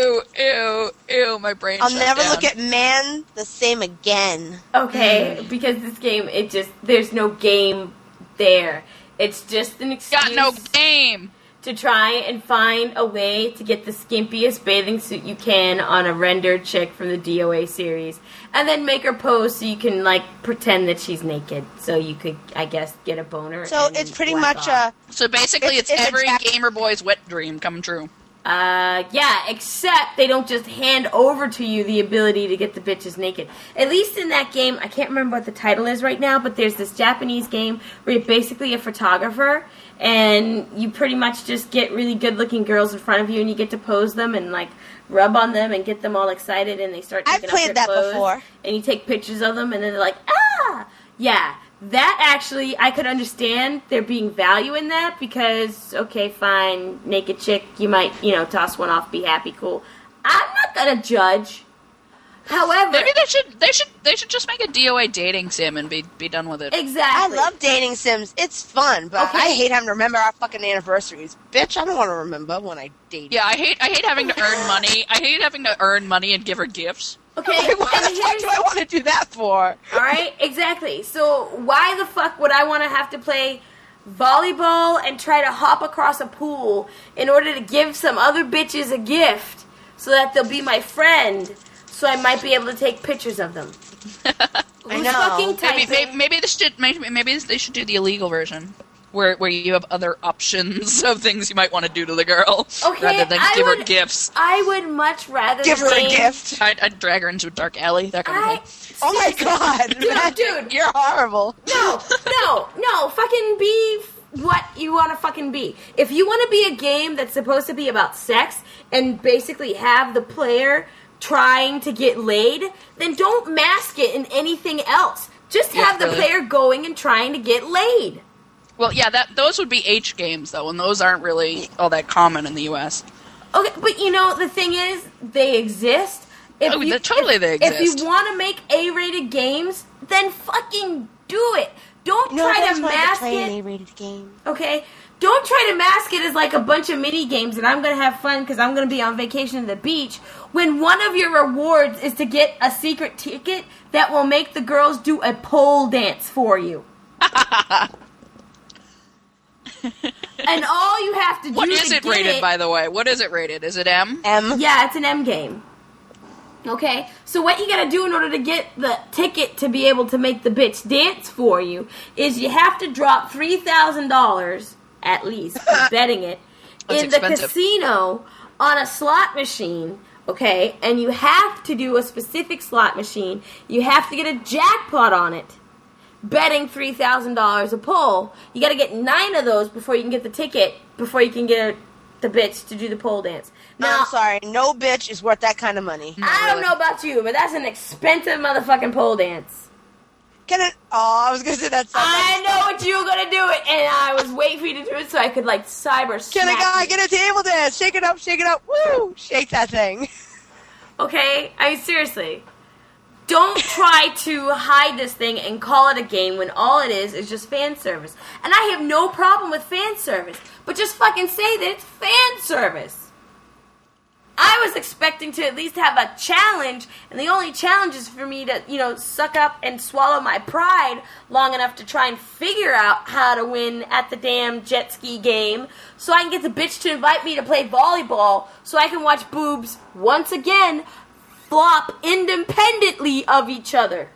C: Ew, my brain
B: I'll
C: shut
B: never
C: down.
B: look at man the same again.
A: Okay, because this game, there's no game there. It's just an excuse
C: Got no game.
A: to try and find a way to get the skimpiest bathing suit you can on a rendered chick from the DOA series. And then make her pose so you can, like, pretend that she's naked. So you could, I guess, get a boner.
B: So
A: and
B: it's pretty
A: whack
B: much
A: off.
C: So basically, it's
B: It's a
C: every
B: Jack-
C: gamer boy's wet dream come true.
A: Yeah, except they don't just hand over to you the ability to get the bitches naked. At least in that game, I can't remember what the title is right now, but there's this Japanese game where you're basically a photographer, and you pretty much just get really good-looking girls in front of you, and you get to pose them and, like, rub on them and get them all excited, and they start
B: I've
A: taking
B: played
A: off their
B: that
A: clothes,
B: before.
A: and you take pictures of them, and then they're like, ah! Yeah. That actually, I could understand there being value in that because, okay, fine, naked chick, you might, toss one off, be happy, cool. I'm not gonna judge. However,
C: Maybe they should just make a DOA dating sim and be done with it.
B: I
A: exactly.
B: love dating sims. It's fun, but
A: Okay.
B: I hate having to remember our fucking anniversaries. Bitch, I don't want to remember when I dated.
C: Yeah, I hate having to earn money. I hate having to earn money and give her gifts.
A: Okay,
B: Like, what
A: and
B: the fuck
A: here's,
B: do I want to do that for?
A: all right, exactly. So why the fuck would I want to have to play volleyball and try to hop across a pool in order to give some other bitches a gift so that they'll be my friend, so I might be able to take pictures of them?
B: I
A: Who's
B: know.
A: fucking typing?
C: Maybe they should do the illegal version. Where you have other options of things you might want to do to the girl,
A: Okay,
C: rather than
A: I
C: give her
A: would-
C: gifts.
A: I would much rather
B: Give her a
A: game-
B: gift.
C: I'd drag her into a dark alley, that kind of thing.
B: Oh my god.
A: Dude.
B: You're horrible.
A: No, fucking be what you want to fucking be. If you want to be a game that's supposed to be about sex and basically have the player trying to get laid, then don't mask it in anything else. Just
C: Yeah,
A: have the
C: really.
A: player going and trying to get laid.
C: Well, yeah, those would be H games though, and those aren't really all that common in the U.S.
A: Okay, but the thing is, they exist. If
C: Oh, totally they
A: If
C: exist.
A: you want to make A-rated games, then fucking do it. Don't try to mask it.
B: A-rated game.
A: Okay? Don't try to mask it as like a bunch of mini games and I'm going to have fun because I'm going to be on vacation at the beach when one of your rewards is to get a secret ticket that will make the girls do a pole dance for you. And all you have to do
C: What
A: to
C: is it
A: get
C: rated, by the way? What is it rated? Is it M?
A: Yeah, it's an M game. Okay, so what you gotta do in order to get the ticket to be able to make the bitch dance for you is you have to drop $3,000 at least for betting it
C: That's
A: in the
C: expensive.
A: casino on a slot machine. Okay, and you have to do a specific slot machine. You have to get a jackpot on it. Betting $3,000 a pull. You gotta get 9 of those before you can get the ticket. Before you can get the bitch to do the pole dance. Now,
B: I'm sorry, no bitch is worth that kind of money.
A: I don't know about you, but that's an expensive motherfucking pole dance.
B: Can it? Oh, I was gonna say that.
A: I know what you were gonna do it, and I was waiting for you to do it so I could like cyber
B: Can a
A: smack
B: guy
A: you.
B: get a table dance? Shake it up, woo! Shake that thing.
A: Okay, I mean seriously. Don't try to hide this thing and call it a game when all it is just fan service. And I have no problem with fan service, but just fucking say that it's fan service. I was expecting to at least have a challenge, and the only challenge is for me to, suck up and swallow my pride long enough to try and figure out how to win at the damn jet ski game so I can get the bitch to invite me to play volleyball so I can watch boobs once again flop independently of each other.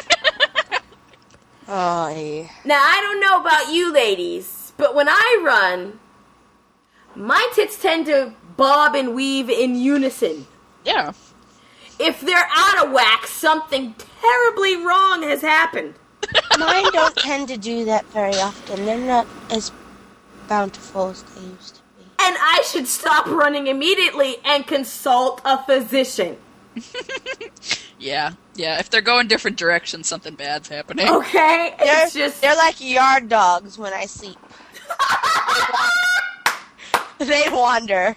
B: Oh, yeah.
A: Now, I don't know about you ladies, but when I run, my tits tend to bob and weave in unison.
C: Yeah.
A: If they're out of whack, something terribly wrong has happened.
B: Mine don't tend to do that very often. They're not as bountiful as they used to be.
A: And I should stop running immediately and consult a physician.
C: Yeah. If they're going different directions, something bad's happening.
A: Okay? It's just...
B: They're like yard dogs when I sleep. They wander.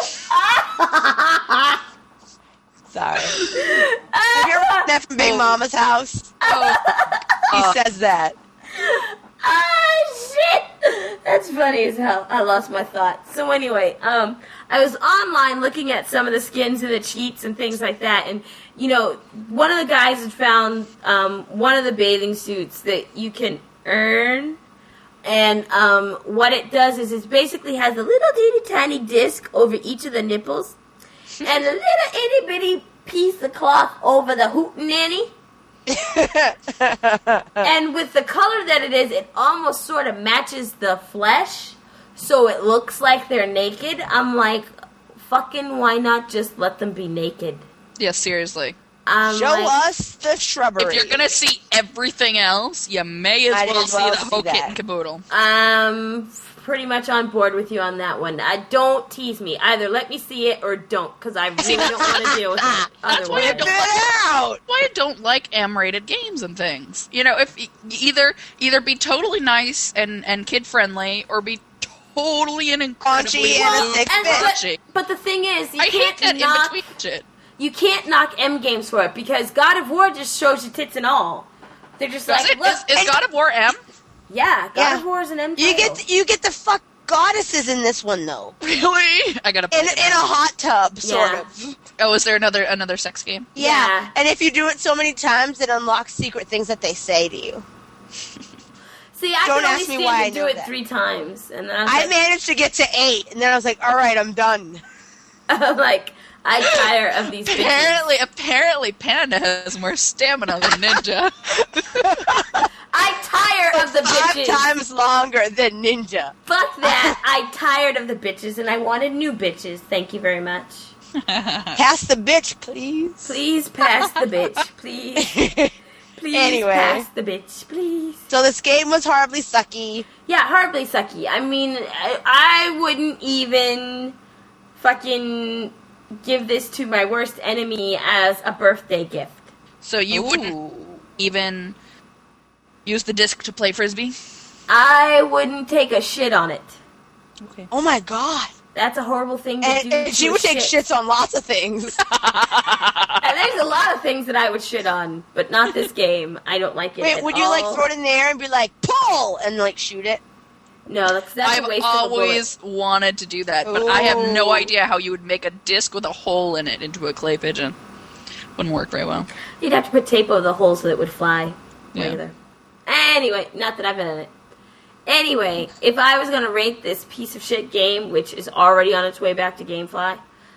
B: Sorry. Have you ever heard that from Big Mama's house?
C: Oh,
B: He says that.
A: Ah, shit! That's funny as hell. I lost my thought. So anyway, I was online looking at some of the skins and the cheats and things like that, and one of the guys had found one of the bathing suits that you can earn, and what it does is it basically has a little teeny tiny disc over each of the nipples, and a little itty bitty piece of cloth over the hootenanny. And with the color that it is, it almost sort of matches the flesh, so it looks like they're naked. I'm like, fucking why not just let them be naked?
C: Yeah, seriously.
B: Show us the shrubbery.
C: If you're gonna see everything else, you may as well see the whole kit and caboodle.
A: I'm pretty much on board with you on that one. Don't tease me. Either let me see it or don't, because I really don't want to deal with it.
C: That's why I don't like M-rated games and things. If either be totally nice and kid friendly, or be totally and incredibly
B: raunchy.
A: But the thing is,
C: I hate that in between shit.
A: You can't knock M games for it, because God of War just shows you tits and all. They're just look.
C: Is God of War M?
A: Yeah, God of War is an M title.
B: You get the fuck goddesses in this one though.
C: Really? I gotta
B: in a hot tub, sort of.
C: Oh, is there another sex game?
B: Yeah, and if you do it so many times, it unlocks secret things that they say to you.
A: See, I could only stand to do it 3 times, and then I
B: managed to get to 8, and then I was like, all right, I'm done.
A: I'm like, I'm tired of these bitches.
C: Apparently Panda has more stamina than Ninja.
A: I'm tired of the bitches.
B: 5 times longer than Ninja.
A: Fuck that. I'm tired of the bitches, and I wanted new bitches. Thank you very much.
B: Pass the bitch, please.
A: Please pass the bitch, please. Please pass the bitch, please.
B: So this game was horribly sucky.
A: Yeah, horribly sucky. I mean, I wouldn't even fucking give this to my worst enemy as a birthday gift.
C: So you wouldn't even use the disc to play Frisbee?
A: I wouldn't take a shit on it.
C: Okay.
B: Oh my god.
A: That's a horrible thing to do.
B: And she would take shits on lots of things.
A: And there's a lot of things that I would shit on, but not this game. I don't like it.
B: Wait, would you throw it in the air and be like, pull, and shoot it?
A: No, that's a waste
C: I've
A: of a bullet.
C: always wanted to do that, but I have no idea how you would make a disc with a hole in it into a clay pigeon. Wouldn't work very well.
A: You'd have to put tape over the hole so that it would fly.
C: Yeah.
A: Anyway, not that I've been in it. Anyway, if I was going to rate this piece of shit game, which is already on its way back to GameFly,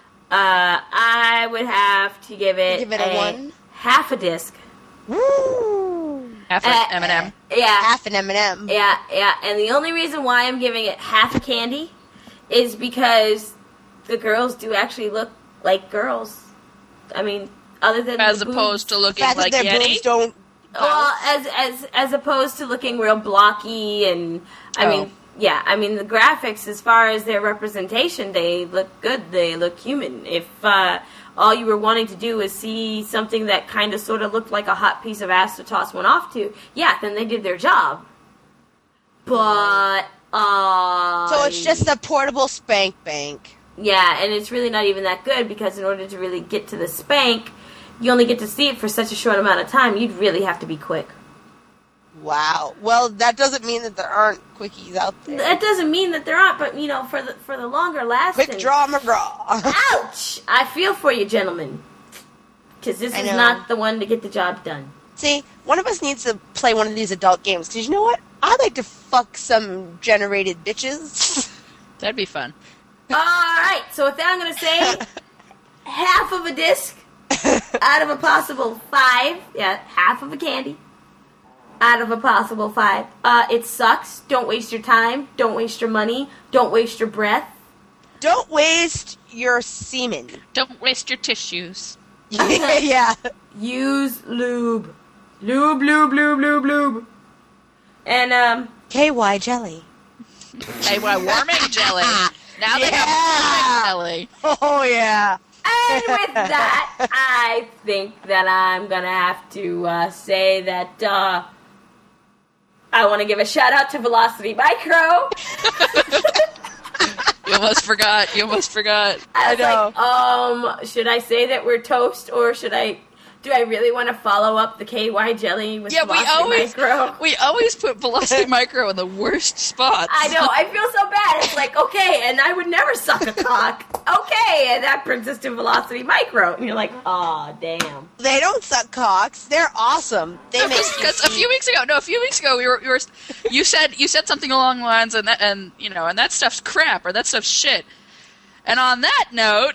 A: I would have to give it
B: a 1?
A: Half a disc.
B: Woo!
C: Half an M&M.
A: Yeah.
B: Half an M&M.
A: Yeah. And the only reason why I'm giving it half a candy is because the girls do actually look like girls. I mean, other than
C: as opposed to looking like
B: their
C: Yenny.
B: boobs don't.
A: Well, as opposed to looking real blocky, and I mean, the graphics, as far as their representation, they look good. They look human. If all you were wanting to do is see something that kind of sort of looked like a hot piece of ass to toss one off to, then they did their job. But
B: so it's just a portable spank bank.
A: Yeah, and it's really not even that good, because in order to really get to the spank, you only get to see it for such a short amount of time. You'd really have to be quick.
B: Wow. Well, that doesn't mean that there aren't quickies out there.
A: That doesn't mean that there aren't, but for the longer lasting.
B: Quick draw McGraw.
A: Ouch! I feel for you, gentlemen, because this is not the one to get the job done.
B: See, one of us needs to play one of these adult games. Because you know what? I like to fuck some generated bitches.
C: That'd be fun.
A: All right. So with that, I'm going to say half of a disc. Out of a possible 5, half of a candy. Out of a possible 5. It sucks. Don't waste your time. Don't waste your money. Don't waste your breath.
B: Don't waste your semen.
C: Don't waste your tissues.
B: Yeah.
A: Use lube. Lube. And,
B: KY jelly.
C: KY warming jelly. Now they have warming jelly.
B: Oh, yeah.
A: And with that, I think that I'm going to have to say that I want to give a shout out to Velocity Micro.
C: You almost forgot.
A: I know. Like, should I say that we're toast, or do Do I really want to follow up the KY jelly with Velocity Micro?
C: We always put Velocity Micro in the worst spots.
A: I know, I feel so bad. It's like, okay, and I would never suck a cock. Okay, and that brings us to Velocity Micro. And you're like, aw, damn.
B: They don't suck cocks. They're awesome. They make
C: because a few weeks ago we were you said something along the lines and that stuff's crap or that stuff's shit. And on that note,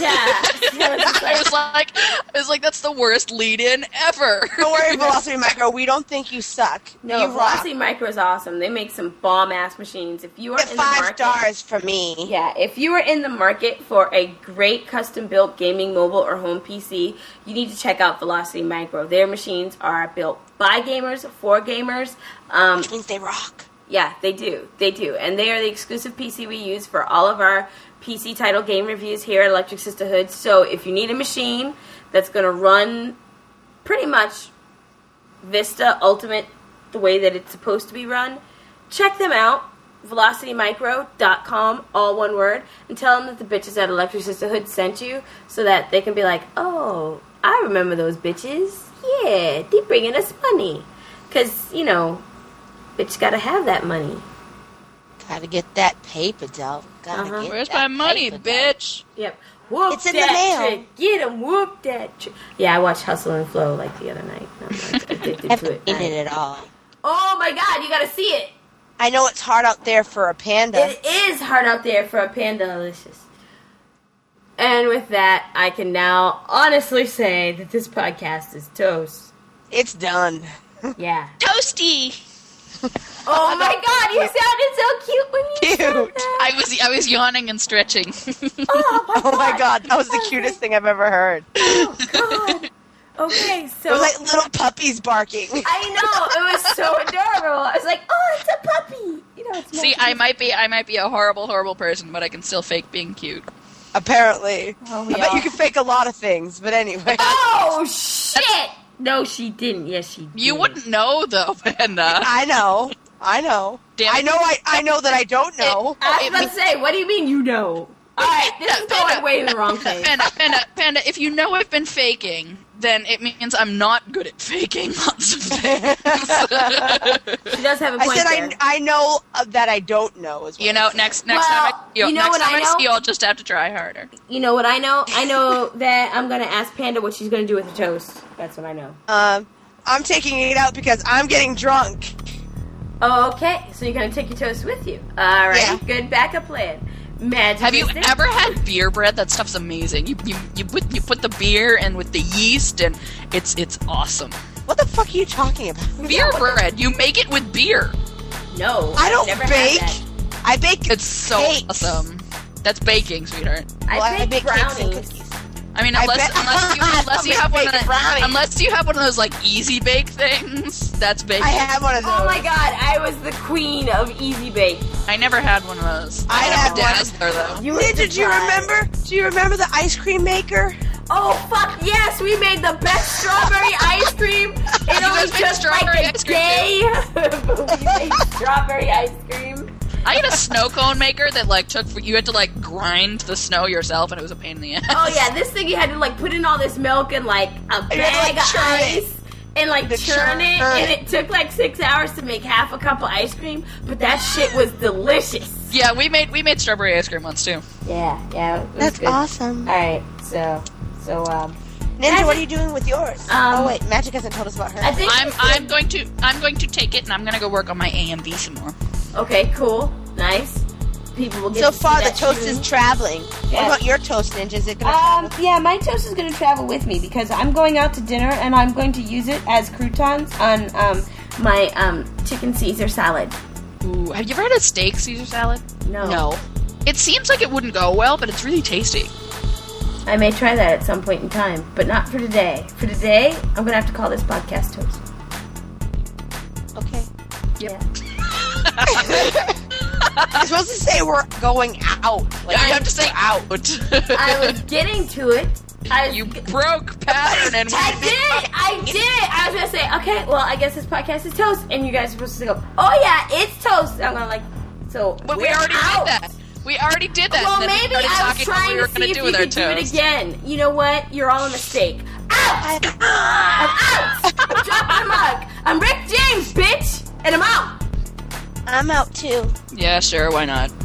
C: I was like, that's the worst lead-in ever.
B: Don't worry, Velocity Micro. We don't think you suck.
A: No,
B: you
A: Velocity
B: rock.
A: Micro is awesome. They make some bomb-ass machines. If you are
B: Get
A: in the
B: 5
A: market,
B: stars for me.
A: Yeah, if you are in the market for a great custom-built gaming mobile or home PC, you need to check out Velocity Micro. Their machines are built by gamers, for gamers.
B: Which means they rock.
A: Yeah, they do. They do. And they are the exclusive PC we use for all of our PC title game reviews here at Electric Sisterhood. So if you need a machine that's going to run pretty much Vista Ultimate the way that it's supposed to be run, check them out. VelocityMicro.com, all one word, and tell them that the bitches at Electric Sisterhood sent you so that they can be like, oh, I remember those bitches. Yeah, they bringing us money. Because, bitch gotta have that money.
B: Gotta get that paper, doll. Get
C: Where's
B: that
C: my money,
B: paper,
C: bitch?
A: Yep. Whoop
B: It's in
A: that
B: the mail.
A: trick. Get him. Whoop that trick. Yeah, I watched Hustle and Flow like the other night. I'm like addicted
B: Haven't
A: to it.
B: seen it at all.
A: Oh my god, you gotta see it.
B: I know it's hard out there for a panda.
A: It is hard out there for a Pandalicious. And with that, I can now honestly say that this podcast is toast.
B: It's done.
A: Yeah.
C: Toasty.
A: Oh my god, you sounded so cute when you said
B: Cute.
A: that.
C: I was yawning and stretching.
B: Oh my god, that was the cutest thing I've ever heard.
A: Oh god. Okay, so
B: It was like little puppies barking.
A: I know, it was so adorable. I was like, oh, it's a puppy. It's
C: See, I might be a horrible, horrible person, but I can still fake being cute.
B: Apparently.
A: Oh,
B: I bet you can fake a lot of things, but anyway.
A: Oh shit! No, she didn't. Yes, she did.
C: You wouldn't know though, Panda.
B: I know.
C: Damn it.
B: I know that I don't know.
A: I was about to say, what do you mean you know? Alright, this is going way in the wrong place.
C: Panda, if you know I've been faking, then it means I'm not good at faking lots of things.
A: She does have a point there.
B: I know that I don't know as well.
C: Next time I see you, I'll just have to try harder.
A: You know what I know? I know that I'm going to ask Panda what she's going to do with the toast. That's what I know.
B: I'm taking it out because I'm getting drunk.
A: Okay, so you're going to take your toast with you. Alright,
B: Yeah.
A: Good backup plan. Magic.
C: Have you
A: is there.
C: ever had beer bread? That stuff's amazing. You put the beer in with the yeast, and it's awesome.
B: What the fuck are you talking about?
C: Beer bread. You make it with beer.
A: No,
B: I don't
A: never
B: bake.
A: Had that.
B: I bake.
C: It's so
B: cakes.
C: awesome. That's baking, sweetheart.
A: I bake
B: cakes and
A: brownies.
B: cookies.
C: I mean, unless you have one of those like easy bake things, that's baking.
B: I have one of those.
A: Oh my god, I was the queen of Easy Bake.
C: I never had one of those.
B: I had one.
C: Dazzler though.
A: You were
B: Did you
A: surprised.
B: remember? Do you remember the ice cream maker?
A: Oh fuck yes, we made the best strawberry ice cream. It only
C: guys made
A: took like
C: strawberry
A: a
C: ice cream,
A: day. But we made strawberry ice cream.
C: I had a snow cone maker that you had to grind the snow yourself, and it was a pain in the ass.
A: Oh yeah, this thing you had to put in all this milk and a bag of
B: churn it.
A: ice and churn it, and it took 6 hours to make half a cup of ice cream. But that shit was delicious.
C: Yeah, we made strawberry ice cream once too.
A: Yeah, it was
B: That's
A: good.
B: awesome.
A: All right, so
B: Ninja, what are you doing with yours? Oh wait, Magic hasn't told us about her.
A: I think
C: I'm going to take it, and I'm going to go work on my AMV some more.
A: Okay, cool, nice. People will get
B: So
A: to
B: far,
A: see
B: the
A: that
B: toast
A: too.
B: is traveling.
A: Yeah.
B: What about your toast, Ninja? Is it going to travel?
A: Yeah, my toast is going to travel with me because I'm going out to dinner and I'm going to use it as croutons on my chicken Caesar salad.
C: Ooh, have you ever had a steak Caesar salad?
A: No.
C: It seems like it wouldn't go well, but it's really tasty.
A: I may try that at some point in time, but not for today. For today, I'm going to have to call this podcast toast.
B: Okay.
C: Yep.
A: Yeah.
B: You're supposed to say we're going out.
C: You have to say out.
A: I was getting to it.
C: You broke pattern and
A: I did. I was going to say, okay, well, I guess this podcast is toast. And you guys are supposed to go, oh, yeah, it's toast. I'm going so
C: But we
A: we're
C: already
A: out.
C: did that. We already did that.
A: Well,
C: and then
A: maybe
C: we started
A: I was
C: talking about what
A: trying
C: we were
A: to
C: gonna
A: see if
C: do
A: you
C: with our
A: could do it
C: toast.
A: again. You know what? You're all a mistake. Out! out! I'm out! I'm dropping the mug. I'm Rick James, bitch! And I'm out!
B: I'm out too.
C: Yeah, sure, why not?